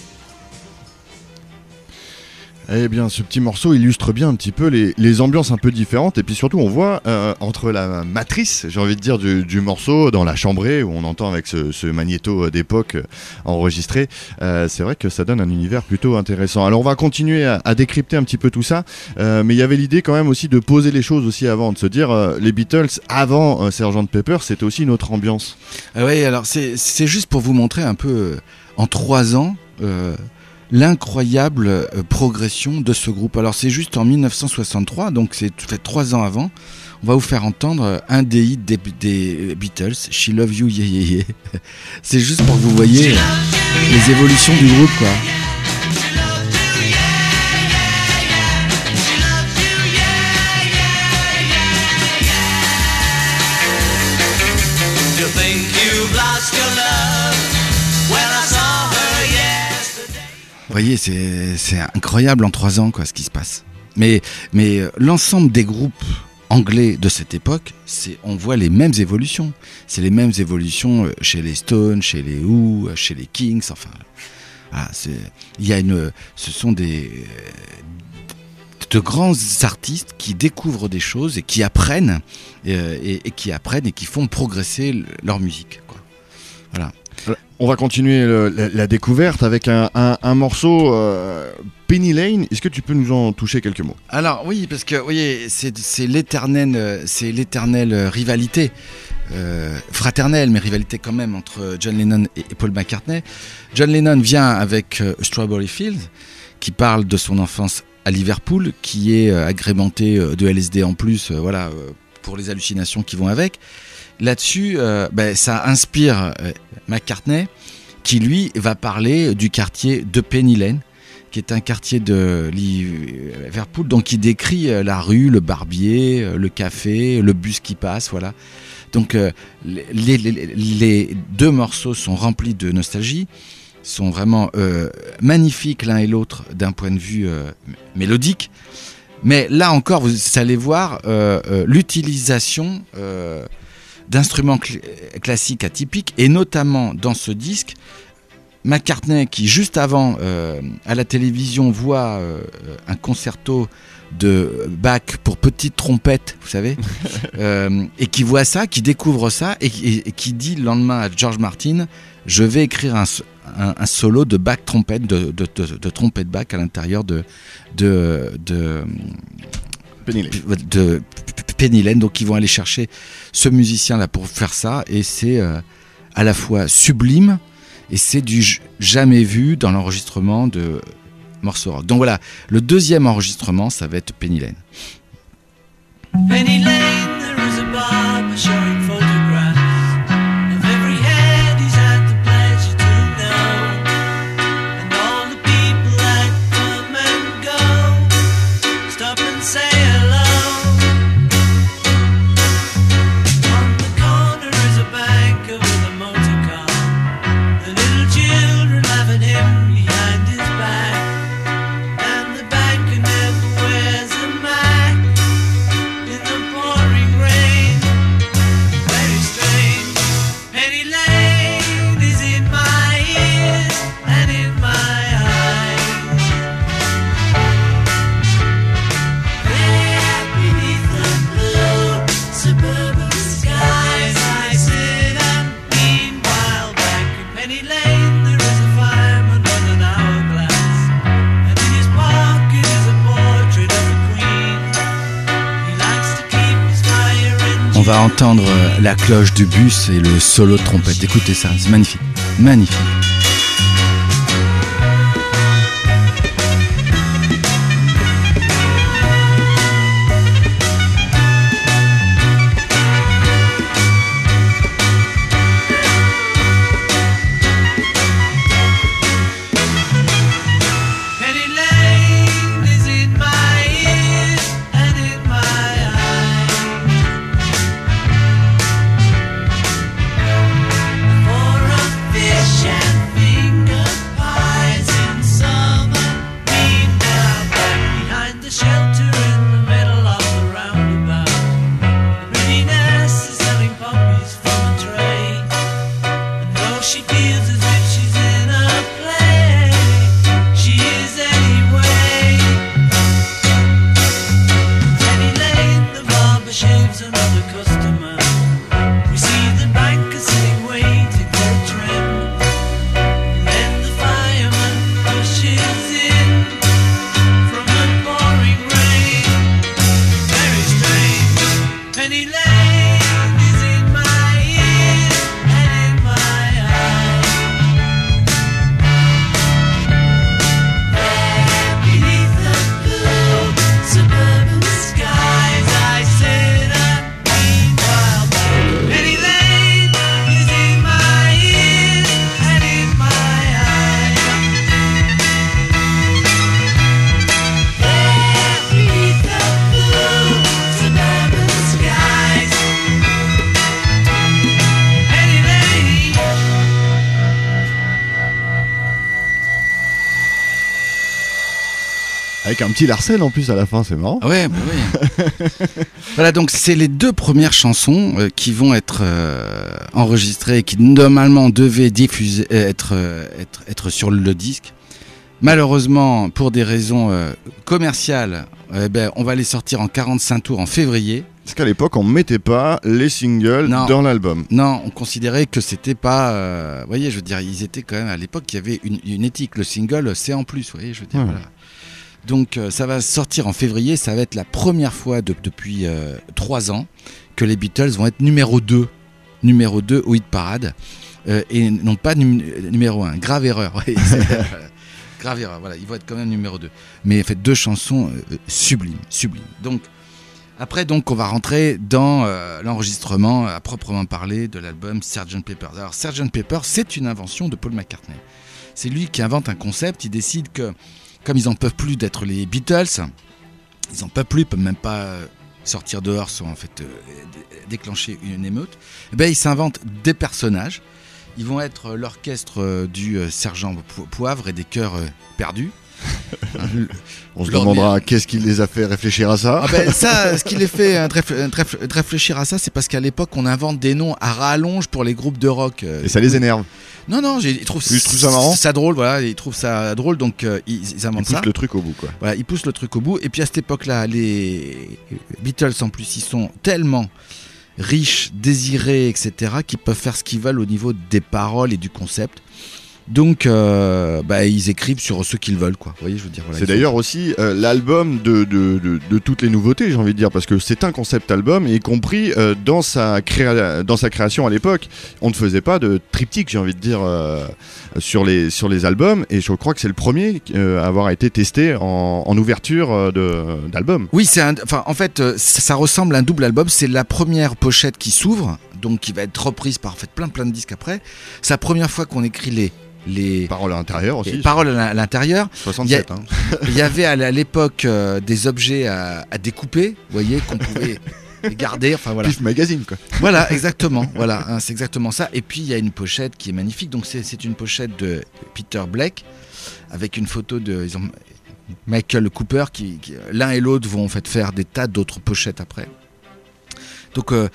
Eh bien, ce petit morceau illustre bien un petit peu les, les ambiances un peu différentes. Et puis surtout, on voit euh, entre la matrice, j'ai envie de dire, du, du morceau, dans la chambrée, où on entend avec ce, ce magnéto d'époque enregistré, euh, c'est vrai que ça donne un univers plutôt intéressant. Alors, on va continuer à, à décrypter un petit peu tout ça. Euh, mais il y avait l'idée quand même aussi de poser les choses aussi avant, de se dire, euh, les Beatles, avant euh, sergeant Pepper, c'était aussi une autre ambiance. Ah oui, alors c'est, c'est juste pour vous montrer un peu, euh, en trois ans... Euh, l'incroyable euh, progression de ce groupe. Alors c'est juste en dix-neuf cent soixante-trois, donc c'est fait trois ans avant. On va vous faire entendre un des hits des, des Beatles, She Love You Yeah Yeah Yeah. C'est juste pour que vous voyez les évolutions du groupe, quoi. Vous voyez, c'est, c'est incroyable en trois ans, quoi, ce qui se passe. Mais, mais l'ensemble des groupes anglais de cette époque, c'est, on voit les mêmes évolutions. C'est les mêmes évolutions chez les Stones, chez les Who, chez les Kings, enfin... Voilà, c'est, il y a une, ce sont des... de grands artistes qui découvrent des choses et qui apprennent, euh, et, et qui apprennent et qui font progresser leur musique, quoi. Voilà. On va continuer le, la, la découverte avec un, un, un morceau euh, Penny Lane. Est-ce que tu peux nous en toucher quelques mots ? Alors oui, parce que vous voyez, c'est, c'est l'éternelle, c'est l'éternelle rivalité, euh, fraternelle, mais rivalité quand même entre John Lennon et, et Paul McCartney. John Lennon vient avec euh, Strawberry Fields, qui parle de son enfance à Liverpool, qui est euh, agrémenté euh, de L S D en plus, euh, voilà, euh, pour les hallucinations qui vont avec. Là-dessus, euh, ben, ça inspire euh, McCartney, qui lui va parler du quartier de Penny Lane, qui est un quartier de Liverpool, donc qui décrit euh, la rue, le barbier, euh, le café, le bus qui passe, voilà. Donc euh, les, les, les deux morceaux sont remplis de nostalgie, sont vraiment euh, magnifiques l'un et l'autre d'un point de vue euh, mélodique. Mais là encore, vous allez voir euh, euh, l'utilisation euh, d'instruments cl- classiques atypiques, et notamment dans ce disque, McCartney qui juste avant euh, à la télévision voit euh, un concerto de Bach pour petite trompette, vous savez, euh, et qui voit ça, qui découvre ça, et, et, et qui dit le lendemain à George Martin, je vais écrire un, un, un solo de Bach trompette, de, de, de, de trompette Bach à l'intérieur de de, de Penny Lane. de Penny Lane. Donc ils vont aller chercher ce musicien là pour faire ça, et c'est euh, à la fois sublime et c'est du j- jamais vu dans l'enregistrement de morceaux rock. Donc voilà, le deuxième enregistrement, ça va être Penny Lane. Penny Lane, there is a barber showing photographs of every head he's had the pleasure to know, and all the people that come and go stop and say hello. On the corner is a banker with a motor car, the little children laugh at him behind his back, and the banker never wears a Mac in the pouring rain. Very strange. Penny Lane is in my ears and in my eyes. There beneath the blue suburban skies, I sit and meanwhile back in Penny Lane there is a fireman on an hourglass, and in his pocket is a portrait of a queen. He likes to keep his fire engine. On va entendre euh, la cloche du bus et le solo de trompette. Écoutez ça, c'est magnifique, magnifique. Penny Lane is in my ears and in my eyes. For a fish and finger pies in summer, meanwhile back behind the shelter in the middle of the roundabout, the pretty nurse is selling puppies from a tray, and though she feels as if she's in a play, she is anyway. Penny Lane, the barber shaves another customer. We see the banker sitting waiting for a trim, and then the fireman rushes in from the pouring rain. Avec un petit Larsen en plus à la fin, c'est marrant. Ah ouais, bah oui. Voilà, donc c'est les deux premières chansons euh, qui vont être euh, enregistrées, qui normalement devaient diffuser, euh, être, euh, être, être sur le disque. Malheureusement, pour des raisons euh, commerciales, euh, ben, on va les sortir en quarante-cinq tours en février. Parce qu'à l'époque, on mettait pas les singles Non. dans l'album. Non, on considérait que c'était pas. Euh, vous voyez, je veux dire, ils étaient quand même à l'époque, il y avait une, une éthique. Le single, c'est en plus. Vous voyez, je veux dire, Ouais. voilà. Donc, euh, ça va sortir en février. Ça va être la première fois de- depuis euh, trois ans que les Beatles vont être numéro deux. Numéro deux au hit parade. Euh, et non pas num- numéro un. Grave erreur. Oui, c'est, euh, grave erreur. Voilà, ils vont être quand même numéro deux. Mais fait deux chansons euh, sublimes. Sublimes. Donc, après, donc, on va rentrer dans euh, l'enregistrement à proprement parler de l'album sergent Pepper. Alors, sergent Pepper, c'est une invention de Paul McCartney. C'est lui qui invente un concept. Il décide que, comme ils n'en peuvent plus d'être les Beatles, ils n'en peuvent plus, ils peuvent même pas euh, sortir dehors sans en fait euh, d- déclencher une émeute. Eh ben, ils s'inventent des personnages. Ils vont être euh, l'orchestre euh, du euh, sergent Po- Poivre et des cœurs euh, perdus. On se Leur demandera qu'est-ce qui les a fait réfléchir à ça. Ah ben ça, ce qui les fait euh, de réfl- de réfl- de réfléchir à ça, c'est parce qu'à l'époque, on invente des noms à rallonge pour les groupes de rock. euh. Et ça les énerve. Non, non, j'ai- ils trouvent, Ils trouvent ça marrant ça drôle, voilà, ils trouvent ça drôle, donc euh, ils, ils Ils inventent poussent ça. le truc au bout, quoi. Voilà, ils poussent le truc au bout. Et puis à cette époque-là, les Beatles, en plus, ils sont tellement riches, désirés, et cetera, qu'ils peuvent faire ce qu'ils veulent au niveau des paroles et du concept. Donc, euh, bah, ils écrivent sur ce qu'ils veulent, quoi. Vous voyez, je veux dire. Voilà, C'est ils ont- d'ailleurs aussi euh, l'album de, de, de, de toutes les nouveautés, j'ai envie de dire, parce que c'est un concept album, y compris euh, dans, sa créa- dans sa création à l'époque. On ne faisait pas de triptyque, j'ai envie de dire, euh, sur, les, sur les albums, et je crois que c'est le premier euh, à avoir été testé en, en ouverture euh, de- d'album. Oui, c'est un, enfin, en fait, euh, ça, ça ressemble à un double album. C'est la première pochette qui s'ouvre, donc qui va être reprise par en fait, plein plein de disques après. C'est la première fois qu'on écrit les les, Parole à l'intérieur les aussi, paroles à l'intérieur. soixante-sept. Hein. Il y avait à l'époque euh, des objets à, à découper, vous voyez, qu'on pouvait garder. Enfin voilà. Pif Magazine, quoi. Voilà, exactement. Voilà, hein, c'est exactement ça. Et puis il y a une pochette qui est magnifique. Donc c'est c'est une pochette de Peter Blake avec une photo de ils ont Michael Cooper qui, qui l'un et l'autre vont en fait faire des tas d'autres pochettes après. Donc euh,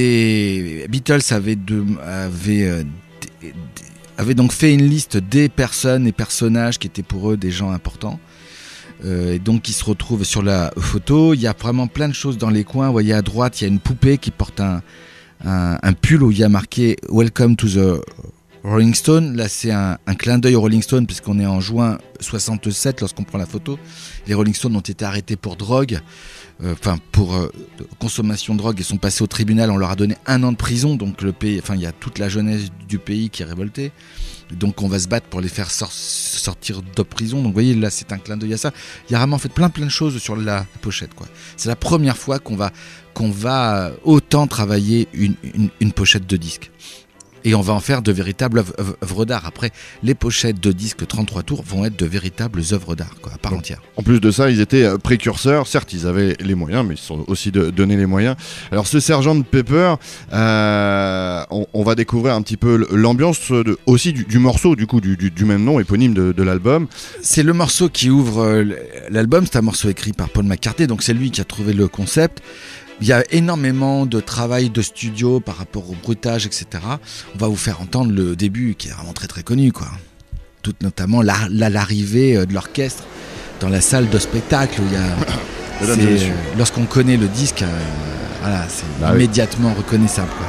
les Beatles avaient, de, avaient, euh, des- des- avaient donc fait une liste des personnes et personnages qui étaient pour eux des gens importants. Euh, et donc ils se retrouvent sur la photo. Il y a vraiment plein de choses dans les coins. Vous voyez à droite, il y a une poupée qui porte un, un, un pull où il y a marqué Welcome to the Rolling Stone. Là, c'est un, un clin d'œil aux Rolling Stone puisqu'on est en juin soixante-sept lorsqu'on prend la photo. Les Rolling Stones ont été arrêtés pour drogue, enfin euh, pour euh, consommation de drogue, et sont passés au tribunal. On leur a donné un an de prison. Donc le pays, enfin il y a toute la jeunesse du pays qui est révoltée. Donc on va se battre pour les faire sor- sortir de prison. Donc vous voyez, là c'est un clin d'œil à ça. Il y a vraiment fait plein plein de choses sur la pochette, quoi. C'est la première fois qu'on va qu'on va autant travailler une, une, une pochette de disque. Et on va en faire de véritables œuvres, œuvres- œuvres d'art. Après, les pochettes de disques trente-trois tours vont être de véritables œuvres d'art, quoi, à part entière. En plus de ça, ils étaient euh, précurseurs. Certes, ils avaient les moyens, mais ils se sont aussi de, donné les moyens. Alors, ce sergent Pepper, euh, on, on va découvrir un petit peu l'ambiance de, aussi du, du morceau, du coup, du, du, du même nom, éponyme de, de l'album. C'est le morceau qui ouvre euh, l'album. C'est un morceau écrit par Paul McCartney, donc c'est lui qui a trouvé le concept. Il y a énormément de travail de studio par rapport au bruitage, et cetera. On va vous faire entendre le début qui est vraiment très très connu, quoi. Tout notamment la- la- l'arrivée euh, de l'orchestre dans la salle de spectacle où il y a. Mesdames c'est, et messieurs. euh, lorsqu'on connaît le disque, euh, voilà, c'est Bah oui. immédiatement reconnaissable, quoi.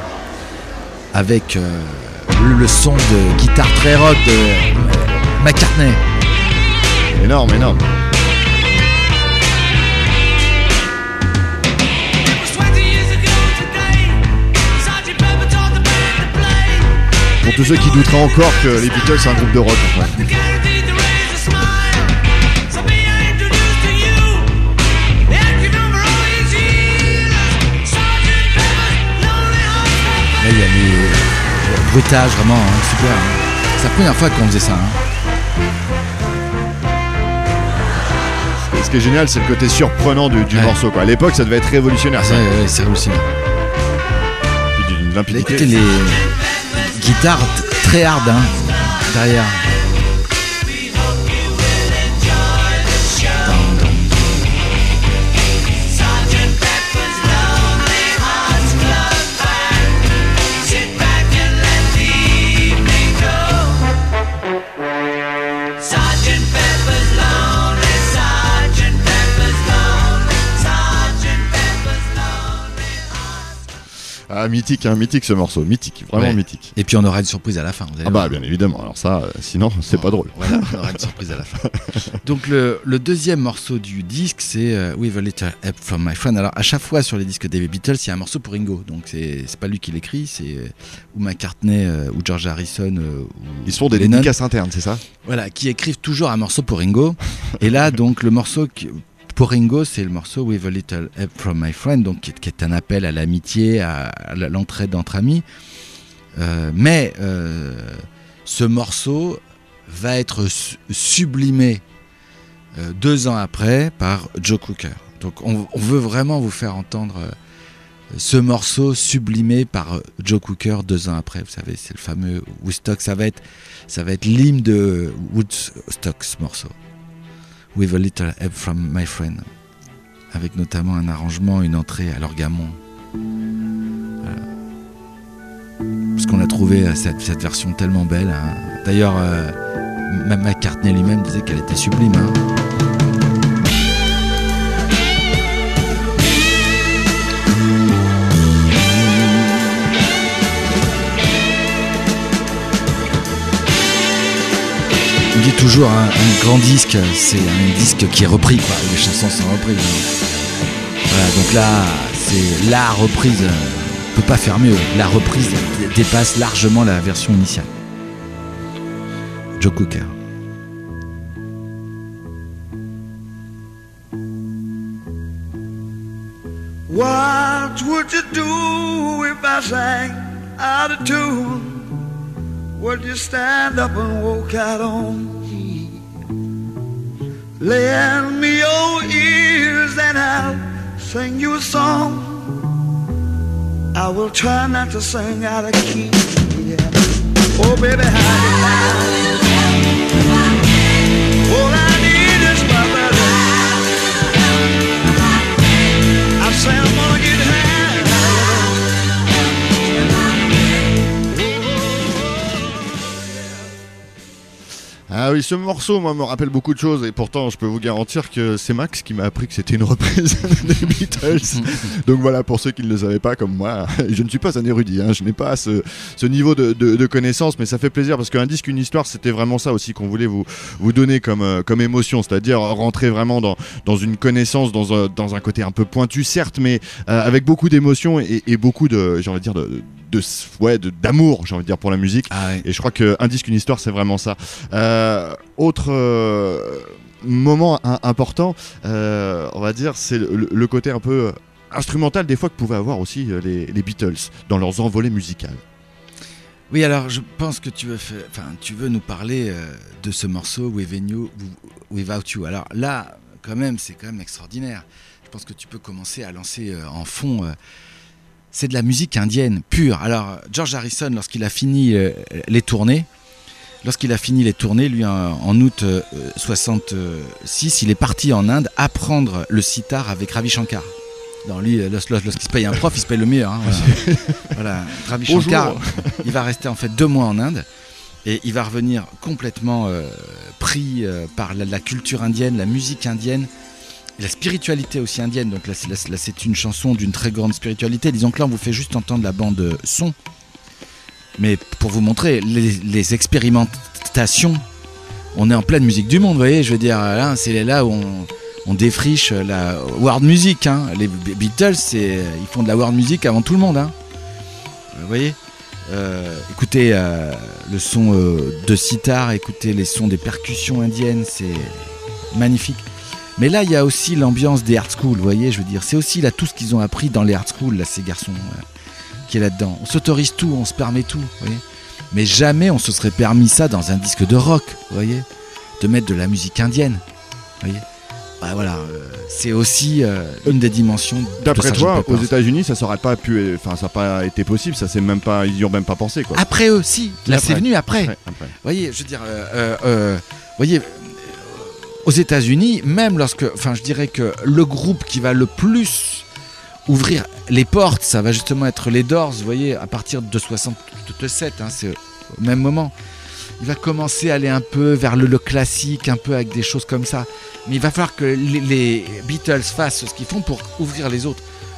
Avec euh, le, le son de guitare très rock de euh, McCartney. Énorme, énorme. It was twenty years ago today. Sergeant Pepper taught the band to play. Pour tous ceux qui douteraient encore que les Beatles, c'est un groupe de rock. Enfin. The guaranteed to raise a smile. So be introduced to you. The active number all these years. Sergeant Pepper's Lonely Hearts Là, il y a les le bruitage vraiment hein, super. hein. C'est la première fois qu'on faisait ça. hein. Et ce qui est génial, c'est le côté surprenant du, du Ouais. morceau, quoi. À l'époque, ça devait être révolutionnaire, ça. Ouais, ouais, c'est hallucinant. Puis d'une Là, limpidité. écoutez les guitares t- très hard hein, derrière. Dun, dun, Ah, mythique, hein, mythique ce morceau, mythique, vraiment Ouais. mythique. Et puis on aura une surprise à la fin. Vous allez Ah voir. bah bien évidemment, alors ça, euh, sinon c'est Bon, pas drôle. Voilà, on aura une surprise à la fin. Donc le, le deuxième morceau du disque, c'est euh, With a Little Help from My Friend. Alors à chaque fois sur les disques des Beatles, il y a un morceau pour Ringo. Donc c'est c'est pas lui qui l'écrit, c'est euh, ou McCartney euh, ou George Harrison. euh, ou Ils se font des Lennon. dédicaces internes, c'est ça? Voilà, qui écrivent toujours un morceau pour Ringo. Et là, donc le morceau qui- pour Ringo, c'est le morceau With a Little Help from My Friend, donc qui est, qui est un appel à l'amitié, à, à l'entraide entre amis. Euh, mais euh, ce morceau va être su- sublimé euh, deux ans après par Joe Cooker. Donc on, on veut vraiment vous faire entendre euh, ce morceau sublimé par euh, Joe Cooker deux ans après. Vous savez, c'est le fameux Woodstock. Ça va être, ça va être l'hymne de Woodstock, ce morceau. With a Little Help from My Friend, avec notamment un arrangement, une entrée à l'orgamon. Voilà. Parce qu'on a trouvé euh, cette, cette version tellement belle. Hein. D'ailleurs, euh, même McCartney lui-même disait qu'elle était sublime. Hein. On dit toujours hein, un grand disque, c'est un disque qui est repris, quoi. Les chansons sont reprises. hein. Voilà, donc là, c'est la reprise. On peut pas faire mieux. La reprise d- dépasse largement la version initiale. Joe Cooker. What would you do if I sang out of tune? Would you stand up and walk out on me? Lend me your ears and I'll sing you a song. I will try not to sing out of key. Yeah. Oh baby, how you like? All I need is my brother. I say I'm gonna get high. Ah oui, ce morceau, moi, me rappelle beaucoup de choses et pourtant, je peux vous garantir que c'est Max qui m'a appris que c'était une reprise des Beatles. Donc voilà, pour ceux qui ne le savaient pas, comme moi, je ne suis pas un érudit, hein, je n'ai pas ce, ce niveau de, de, de connaissance, mais ça fait plaisir parce qu'un disque, une histoire, c'était vraiment ça aussi qu'on voulait vous, vous donner comme, euh, comme émotion, c'est-à-dire rentrer vraiment dans, dans une connaissance, dans un, dans un côté un peu pointu, certes, mais euh, avec beaucoup d'émotion et, et beaucoup de, j'ai envie de dire, de, de, ouais, de, d'amour, j'ai envie de dire, pour la musique. Ah ouais. Et je crois qu'un disque, une histoire, c'est vraiment ça. Euh, autre euh, moment un- important, euh, on va dire, c'est le, le côté un peu instrumental des fois que pouvaient avoir aussi euh, les, les Beatles dans leurs envolées musicales. Oui, alors je pense que tu veux, faire, enfin, tu veux nous parler euh, de ce morceau With You, Without You. Alors là, quand même, c'est quand même extraordinaire. Je pense que tu peux commencer à lancer euh, en fond. Euh, c'est de la musique indienne pure. Alors George Harrison, lorsqu'il a fini euh, les tournées, lorsqu'il a fini les tournées, lui en, en août euh, soixante-six, il est parti en Inde apprendre le sitar avec Ravi Shankar. Non, lui, lors- lors- lorsqu'il se paye un prof, il se paye le meilleur. Hein, voilà. Voilà. Ravi Bonjour. Shankar, il va rester en fait deux mois en Inde et il va revenir complètement euh, pris euh, par la, la culture indienne, la musique indienne, et la spiritualité aussi indienne. Donc là, c'est, là, c'est- là, c'est une chanson d'une très grande spiritualité. Disons que là, on vous fait juste entendre la bande euh, son, mais pour vous montrer les, les expérimentations. On est en pleine musique du monde, vous voyez. Je veux dire, là, c'est là où on on défriche la world music. Hein. Les Beatles, c'est, ils font de la world music avant tout le monde. Hein. Vous voyez, euh, écoutez euh, le son euh, de sitar, écoutez les sons des percussions indiennes, c'est magnifique. Mais là, il y a aussi l'ambiance des hard school, vous voyez, je veux dire, c'est aussi là tout ce qu'ils ont appris dans les hard school, là, ces garçons, euh, qui est là-dedans. On s'autorise tout, on se permet tout, vous voyez. Mais jamais on se serait permis ça dans un disque de rock, vous voyez, de mettre de la musique indienne, vous voyez. Bah voilà, euh, c'est aussi euh, une des dimensions. de D'après Sgt toi, Pepper. aux États-Unis, ça n'aurait pas pu, enfin, ça n'a pas été possible, ça c'est même pas, ils y ont même pas pensé quoi. Après eux, si, là Après. c'est venu après. Après, après. Vous voyez, je veux dire, euh, euh, euh, voyez, euh, aux États-Unis, même lorsque, enfin, je dirais que le groupe qui va le plus ouvrir les portes, ça va justement être les Doors, vous voyez, à partir de soixante-sept, hein, c'est au même moment. Il va commencer à aller un peu vers le, le classique, un peu avec des choses comme ça. Mais il va falloir que les, les Beatles fassent ce qu'ils font pour ouvrir les autres.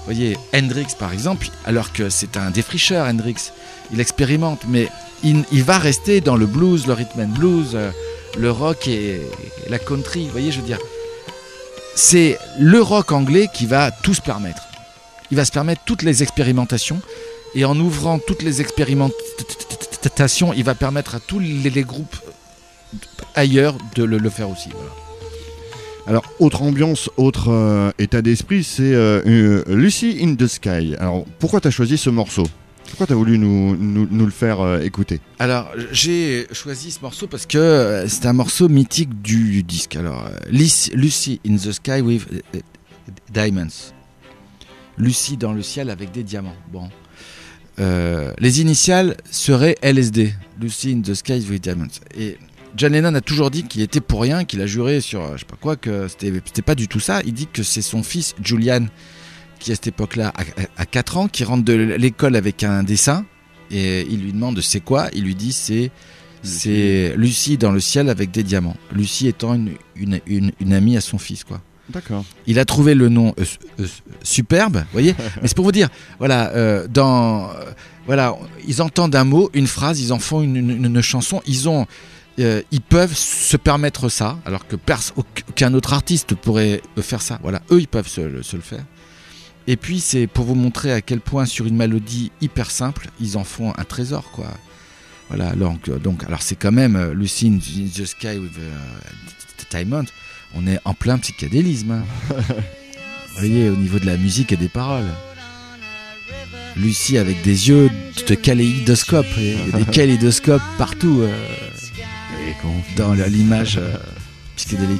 Vous voyez, Hendrix par exemple, alors que c'est un défricheur, Hendrix, il expérimente, mais il, il va rester dans le blues, le rhythm and blues, euh, le rock et, et la country. Vous voyez, je veux dire, c'est le rock anglais qui va tout se permettre. Il va se permettre toutes les expérimentations, et en ouvrant toutes les expérimentations, il va permettre à tous les, les groupes ailleurs de le, le faire aussi. Voilà. Alors, autre ambiance, autre euh, état d'esprit, c'est euh, euh, Lucy in the Sky. Alors, pourquoi tu as choisi ce morceau ? Pourquoi tu as voulu nous, nous, nous le faire euh, écouter ? Alors, j'ai choisi ce morceau parce que euh, c'est un morceau mythique du, du disque. Alors, euh, Lucy, Lucy in the Sky with uh, Diamonds. Lucy dans le ciel avec des diamants. Bon. Euh, les initiales seraient L S D. Lucy in the Sky with Diamonds. Et John Lennon a toujours dit qu'il était pour rien, qu'il a juré sur je sais pas quoi, que c'était, c'était pas du tout ça. Il dit que c'est son fils Julian, qui à cette époque-là a, a quatre ans, qui rentre de l'école avec un dessin, et il lui demande c'est quoi. Il lui dit c'est, c'est Lucie dans le ciel avec des diamants. Lucie étant une, une, une, une amie à son fils, quoi. D'accord. Il a trouvé le nom euh, euh, superbe, vous voyez. Mais c'est pour vous dire, voilà, euh, dans, euh, voilà, ils entendent un mot, une phrase, ils en font une, une, une chanson. Ils ont Euh, ils peuvent se permettre ça, alors que pers- aucun autre artiste pourrait faire ça. Voilà, eux, ils peuvent se, se le faire. Et puis, c'est pour vous montrer à quel point, sur une mélodie hyper simple, ils en font un trésor, quoi. Voilà, donc, donc alors c'est quand même euh, Lucy in the Sky with uh, Diamond. On est en plein psychédélisme. Hein. Vous voyez, au niveau de la musique et des paroles. Lucie avec des yeux de kaléidoscope. Il y a des kaléidoscopes partout. Euh, dans l'image euh, psychédélique.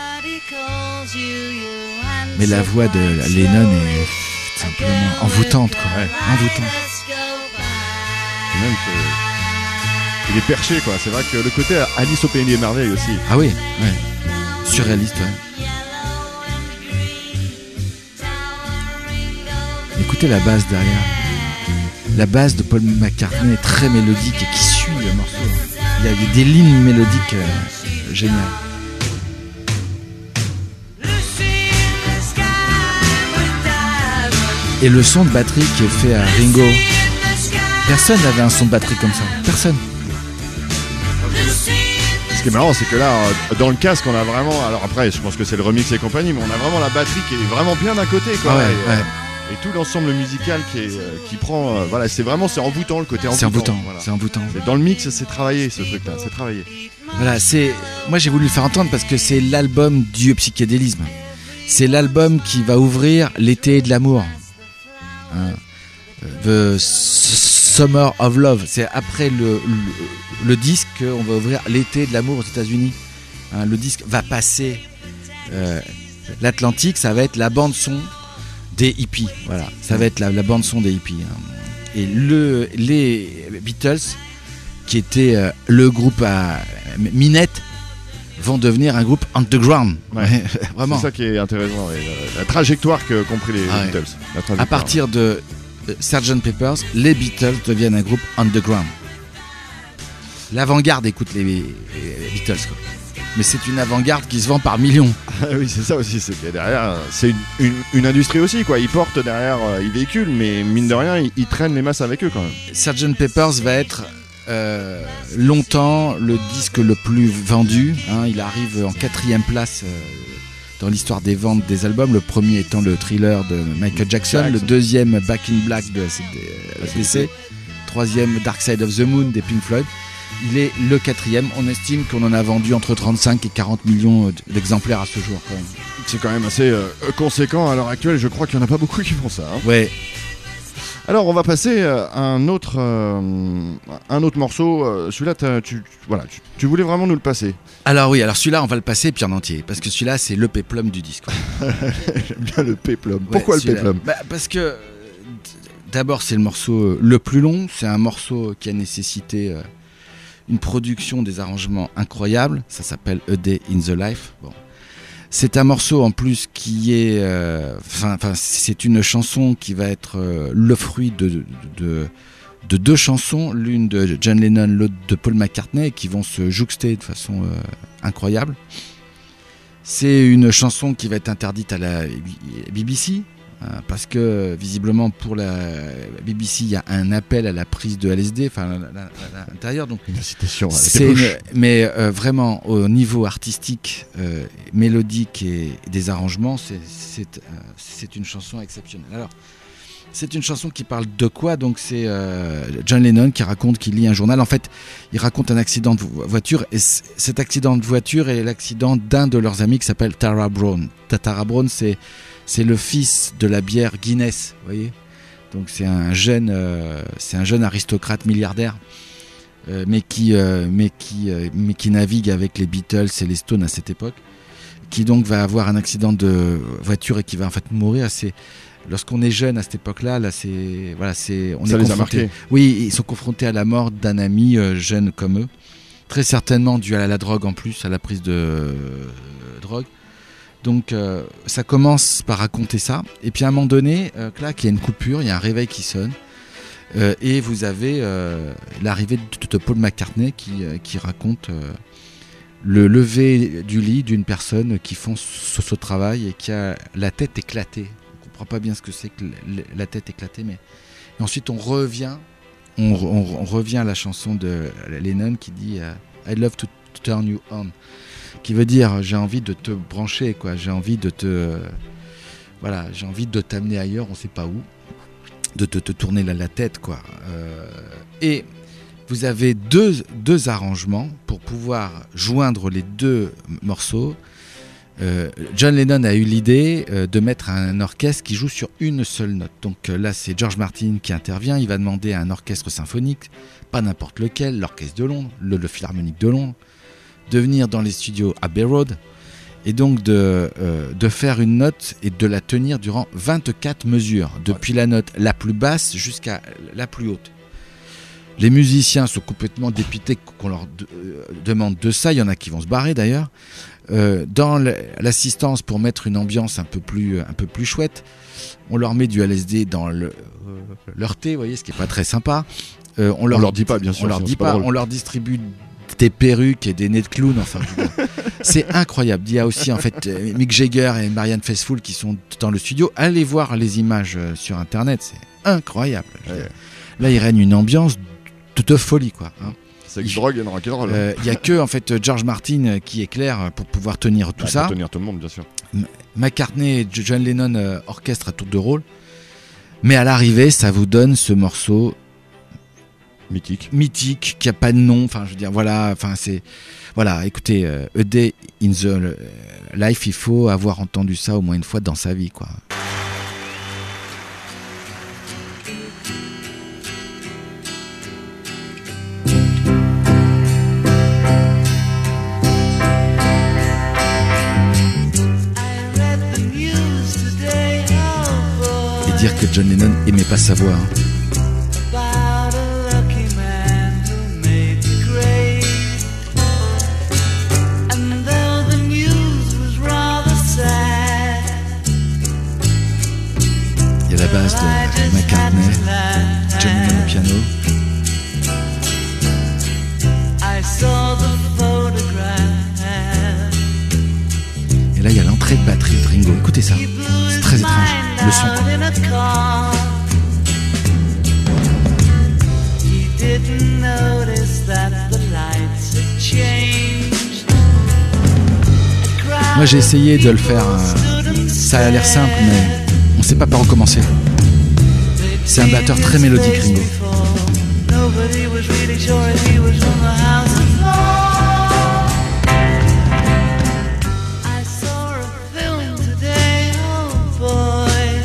Mais la voix de Lennon est simplement envoûtante, quoi. Ouais. Envoûtante. Et même que... Il est perché, quoi. C'est vrai que le côté Alice au Pays des Merveilles aussi. Ah oui, ouais. Surréaliste, ouais. Écoutez la basse derrière. La basse de Paul McCartney est très mélodique et qui suit le morceau. Il y a des lignes mélodiques euh, géniales. Et le son de batterie qui est fait à Ringo. Personne n'avait un son de batterie comme ça. Personne. Ce qui est marrant, c'est que là, dans le casque, on a vraiment... Alors après, je pense que c'est le remix et compagnie, mais on a vraiment la batterie qui est vraiment bien d'un côté, quoi. Ah ouais, et, ouais. et tout l'ensemble musical qui, est, euh, qui prend... euh, voilà, c'est vraiment... C'est envoûtant, le côté envoûtant. C'est envoûtant. Voilà. C'est envoûtant. Et dans le mix, c'est travaillé, ce truc-là. C'est travaillé. Voilà, c'est. Moi, j'ai voulu le faire entendre parce que c'est l'album du psychédélisme. C'est l'album qui va ouvrir l'été de l'amour. Hein. The Summer of Love. C'est après le, le, le disque qu'on va ouvrir l'été de l'amour aux États-Unis. Hein, le disque va passer euh, l'Atlantique. Ça va être la bande son des hippies. Voilà, ça va être la, la bande son des hippies. Hein. Et le, les Beatles, qui était euh, le groupe à Minette, vont devenir un groupe underground. Ouais. Vraiment. C'est ça qui est intéressant. Ouais. La, la trajectoire que qu'ont pris les Ah ouais. Beatles. La À trajectoire. partir de euh, sergeant Pepper's, les Beatles deviennent un groupe underground. L'avant-garde écoute les, les Beatles, quoi. Mais c'est une avant-garde qui se vend par millions. Ah oui, c'est ça aussi. C'est que derrière, c'est une, une, une industrie aussi, quoi. Ils portent derrière, euh, ils véhiculent, mais mine de rien, ils, ils traînent les masses avec eux, quand même. sergeant Pepper's va être euh, longtemps le disque le plus vendu. Hein. Il arrive en quatrième place euh, dans l'histoire des ventes des albums. Le premier étant le Thriller de Michael Jackson, Jackson. le deuxième Back in Black de A C D C, troisième Dark Side of the Moon des Pink Floyd. Il est le quatrième. On estime qu'on en a vendu entre trente-cinq et quarante millions d'exemplaires à ce jour, quand même. C'est quand même assez euh, conséquent à l'heure actuelle. Je crois qu'il n'y en a pas beaucoup qui font ça. Hein. Ouais. Alors, on va passer euh, à un autre, euh, un autre morceau. Euh, celui-là, t'as- tu, tu- voilà, tu, tu voulais vraiment nous le passer. Alors oui, alors celui-là, on va le passer puis en entier, parce que celui-là, c'est le péplum du disque. J'aime bien le péplum. Pourquoi Ouais, le celui-là. péplum? Bah, parce que euh, d- d'abord, c'est le morceau euh, le plus long. C'est un morceau qui a nécessité euh, une production, des arrangements incroyables. Ça s'appelle A Day in the Life. Bon. C'est un morceau en plus qui est, enfin, euh, c'est une chanson qui va être euh, le fruit de, de, de, de deux chansons, l'une de John Lennon, l'autre de Paul McCartney, qui vont se jouxter de façon euh, incroyable. C'est une chanson qui va être interdite à la B B C, parce que visiblement pour la B B C il y a un appel à la prise de L S D, enfin à l'intérieur, donc Une citation. à la c'est gauche. une- mais euh, vraiment au niveau artistique, euh, mélodique et des arrangements, c'est c'est euh, c'est une chanson exceptionnelle. Alors c'est une chanson qui parle de quoi? Donc c'est euh, John Lennon qui raconte qu'il lit un journal. En fait, il raconte un accident de vo- voiture et c- cet accident de voiture est l'accident d'un de leurs amis qui s'appelle Tara Brown. Ta- Tara Brown, c'est c'est le fils de la bière Guinness, vous voyez. Donc c'est un jeune, euh, c'est un jeune aristocrate milliardaire, euh, mais qui, euh, mais qui, euh, mais qui navigue avec les Beatles et les Stones à cette époque, qui donc va avoir un accident de voiture et qui va en fait mourir. C'est lorsqu'on est jeune à cette époque-là, là c'est voilà, c'est on Ça est les a confronté. marqués. Oui, ils sont confrontés à la mort d'un ami euh, jeune comme eux, très certainement dû à la drogue en plus, à la prise de euh, drogue. Donc euh, ça commence par raconter ça, et puis à un moment donné, euh, clac, il y a une coupure, il y a un réveil qui sonne, euh, et vous avez euh, l'arrivée de, de Paul McCartney qui, euh, qui raconte euh, le lever du lit d'une personne qui fonce sur ce travail et qui a la tête éclatée. On ne comprend pas bien ce que c'est que l- la tête éclatée, mais et ensuite on revient, on, on- on revient à la chanson de Lennon qui dit euh, I love to turn you on, qui veut dire j'ai envie de te brancher, quoi, j'ai envie de te euh, voilà, j'ai envie de t'amener ailleurs, on sait pas où, de te, te tourner la, la tête, quoi. Euh, et vous avez deux, deux arrangements pour pouvoir joindre les deux morceaux. Euh, John Lennon a eu l'idée euh, de mettre un orchestre qui joue sur une seule note. Donc euh, là, c'est George Martin qui intervient. Il va demander à un orchestre symphonique, pas n'importe lequel, l'orchestre de Londres, le, le Philharmonique de Londres, de venir dans les studios Abbey Road et donc de, euh, de faire une note et de la tenir durant vingt-quatre mesures, depuis la note la plus basse jusqu'à la plus haute. Les musiciens sont complètement dépités qu'on leur de- euh, demande de ça. Il y en a qui vont se barrer d'ailleurs. Euh, dans le- l'assistance, pour mettre une ambiance un peu plus, un peu plus chouette, on leur met du L S D dans le, euh, leur thé, vous voyez, ce qui n'est pas très sympa. Euh, On leur dit pas, bien sûr. on leur sinon dit c'est pas, drôle. on leur distribue des perruques et des nez de clown. Enfin, je veux dire, c'est incroyable. Il y a aussi en fait euh, Mick Jagger et Marianne Faithfull qui sont dans le studio. Allez voir les images euh, sur internet, c'est incroyable. Je veux Ouais. dire, là, il règne une ambiance de, de folie, quoi. Hein. Sex, drogue and rock'n'roll. Euh, Il y a que en fait George Martin euh, qui est clair pour pouvoir tenir tout Bah, ça. pour tenir tout le monde, bien sûr. McCartney et John Lennon euh, orchestre à tour de rôle. Mais à l'arrivée, ça vous donne ce morceau Mythique. mythique qui a pas de nom. Enfin, je veux dire, voilà. Enfin, c'est voilà. Écoutez, euh, A Day in the euh, Life, il faut avoir entendu ça au moins une fois dans sa vie, quoi. Et dire que John Lennon aimait pas sa voix. Hein. About a lucky man who made the grade. And though the news was rather sad, Il y a la basse I de just McCartney, had to laugh. John Lennon au piano. I saw the photograph. Et là, il y a l'entrée de batterie de Ringo. Écoutez ça. He blew C'est his très étrange. mind Le son. out in a car. He didn't notice that the lights had changed. A crowd Moi, j'ai essayé de le faire. of euh, people stood and Ça a l'air simple, stared. mais on sait pas par où commencer. C'est un batteur très mélodique, Ringo. Nobody was really sure if he was from the House of Lords. I saw a film today, oh boy.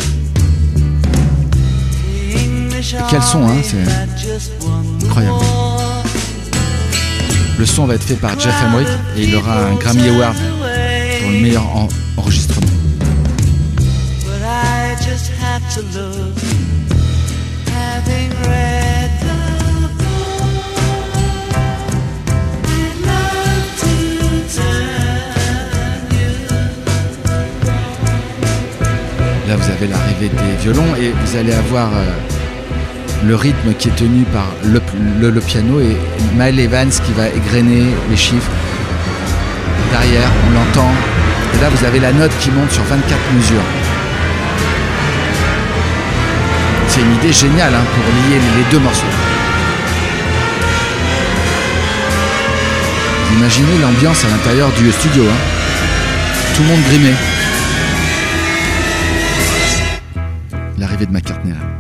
The English Quel son, hein, c'est army had just won the incroyable. war. Le son va être fait par Jeff Emerick et il aura un Grammy Award pour le meilleur en- enregistrement. But I just had to look, having read the book. I'd love to turn you. Là, vous avez l'arrivée des violons et vous allez avoir euh, le rythme qui est tenu par le, le- le piano et Miles Evans qui va égrener les chiffres. Derrière, on l'entend. Et là, vous avez la note qui monte sur vingt-quatre mesures. c'est une idée géniale hein, pour lier les deux morceaux. Vous imaginez l'ambiance à l'intérieur du studio, hein. Tout le monde grimé. L'arrivée de McCartney là.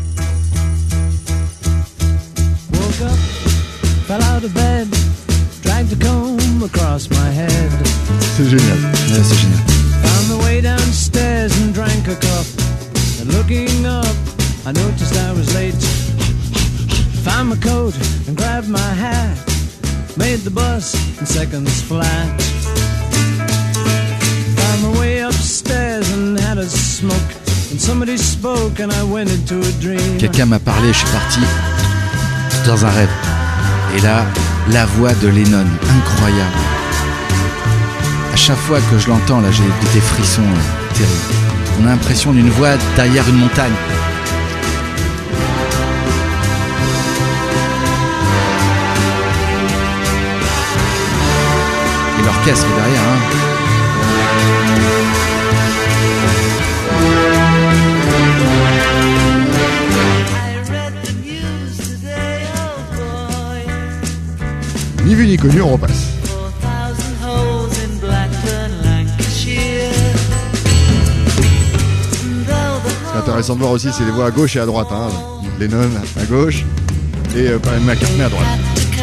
Woke up, fell out of bed, dragged a comb across my head. C'est génial. Ouais, c'est génial. Found my way downstairs and drank a cup. And looking up, I noticed I was late. Found my coat and grabbed my hat. Made the bus in seconds flat. Found my way upstairs and had a smoke. And somebody spoke and I went into a dream. Quelqu'un m'a parlé, je suis parti dans un rêve. Et là, la voix de Lennon, incroyable. À chaque fois que je l'entends, là, j'ai des frissons euh, terribles. On a l'impression d'une voix derrière une montagne. Et l'orchestre derrière, hein. Ni vu ni connu, on repasse. C'est intéressant de voir aussi, c'est les voix à gauche et à droite. Hein. Lennon à gauche et euh, McCartney à droite.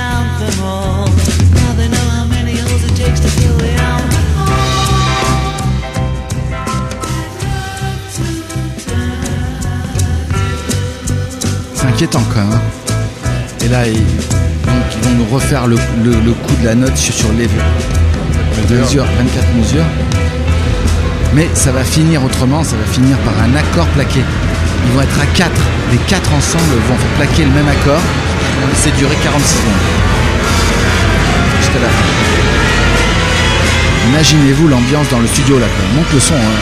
C'est inquiétant quand même. Hein. Et là, ils, donc, ils vont nous refaire le, le, le coup de la note sur, sur les mesures, vingt-quatre mesures. Mais ça va finir autrement, ça va finir par un accord plaqué. Ils vont être à quatre. Les quatre ensemble vont plaquer le même accord. C'est duré quarante-six secondes. Jusqu'à la fin. Imaginez-vous l'ambiance dans le studio là. Quoi. Monte le son. Hein.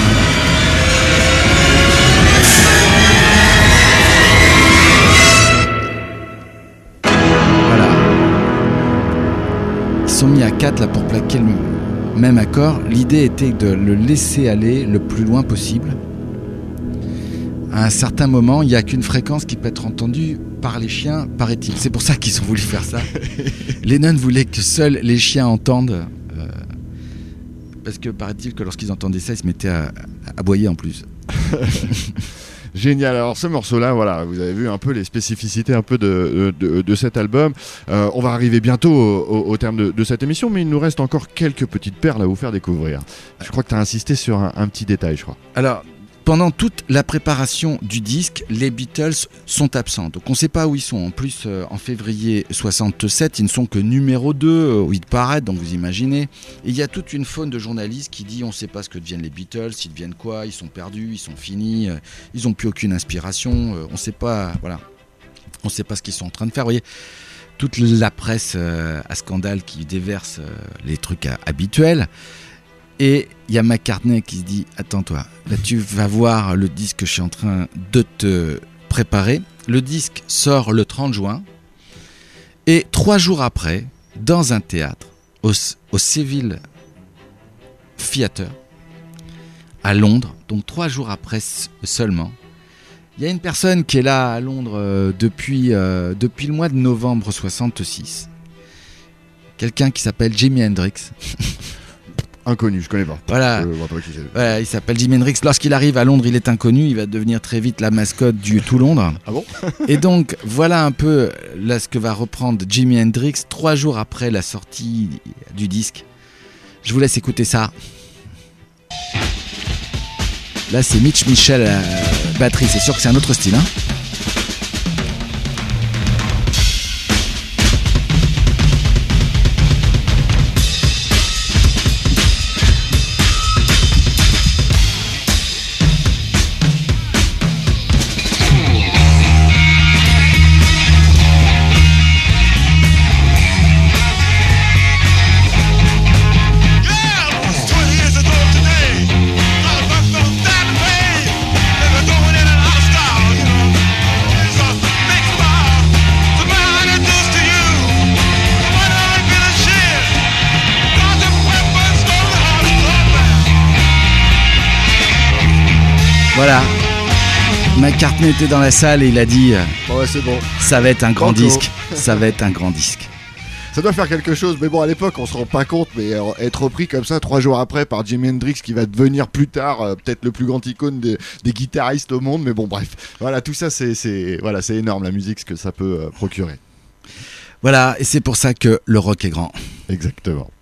Voilà. Ils sont mis à quatre là pour plaquer le même accord. L'idée était de le laisser aller le plus loin possible. À un certain moment, il n'y a qu'une fréquence qui peut être entendue par les chiens, paraît-il. C'est pour ça qu'ils ont voulu faire ça. Lennon voulait que seuls les chiens entendent. Euh, parce que paraît-il que lorsqu'ils entendaient ça, ils se mettaient à, à aboyer en plus. Génial. Alors ce morceau-là, voilà, vous avez vu un peu les spécificités un peu de, de, de cet album. Euh, on va arriver bientôt au, au, au terme de, de cette émission, mais il nous reste encore quelques petites perles à vous faire découvrir. Je crois que tu as insisté sur un, un petit détail, je crois. Alors, pendant toute la préparation du disque, les Beatles sont absents. Donc on ne sait pas où ils sont. En plus, euh, en février soixante-sept, ils ne sont que numéro deux euh, où ils paraissent, donc vous imaginez. Et il y a toute une faune de journalistes qui dit on ne sait pas ce que deviennent les Beatles, ils deviennent quoi, ils sont perdus, ils sont finis, euh, ils n'ont plus aucune inspiration, euh, on ne sait pas, voilà. On ne sait pas ce qu'ils sont en train de faire, vous voyez. Toute la presse euh, à scandale qui déverse euh, les trucs à, habituels. Et il y a McCartney qui se dit « Attends-toi, là tu vas voir le disque que je suis en train de te préparer. » Le disque sort le trente juin. Et trois jours après, dans un théâtre, au, au Seville Theatre, à Londres, donc trois jours après seulement, il y a une personne qui est là à Londres euh, depuis, euh, depuis le mois de novembre soixante-six. Quelqu'un qui s'appelle Jimi Hendrix. Inconnu, je connais pas. Voilà. Euh, voilà, il s'appelle Jimi Hendrix. Lorsqu'il arrive à Londres, il est inconnu. Il va devenir très vite la mascotte du tout Londres. Ah bon? Et donc, voilà un peu là ce que va reprendre Jimi Hendrix trois jours après la sortie du disque. Je vous laisse écouter ça. Là, c'est Mitch Mitchell à la batterie. C'est sûr que c'est un autre style, hein. Voilà. McCartney était dans la salle et il a dit euh, Bon, ouais, c'est bon. ça va être un grand Banco. disque, ça va être un grand disque. Ça doit faire quelque chose, mais bon, à l'époque, on se rend pas compte, mais euh, être repris comme ça trois jours après par Jimi Hendrix, qui va devenir plus tard euh, peut-être le plus grand icône des, des guitaristes au monde, mais bon, bref, voilà, tout ça, c'est, c'est, voilà, c'est énorme la musique, ce que ça peut euh, procurer. Voilà, et c'est pour ça que le rock est grand. Exactement.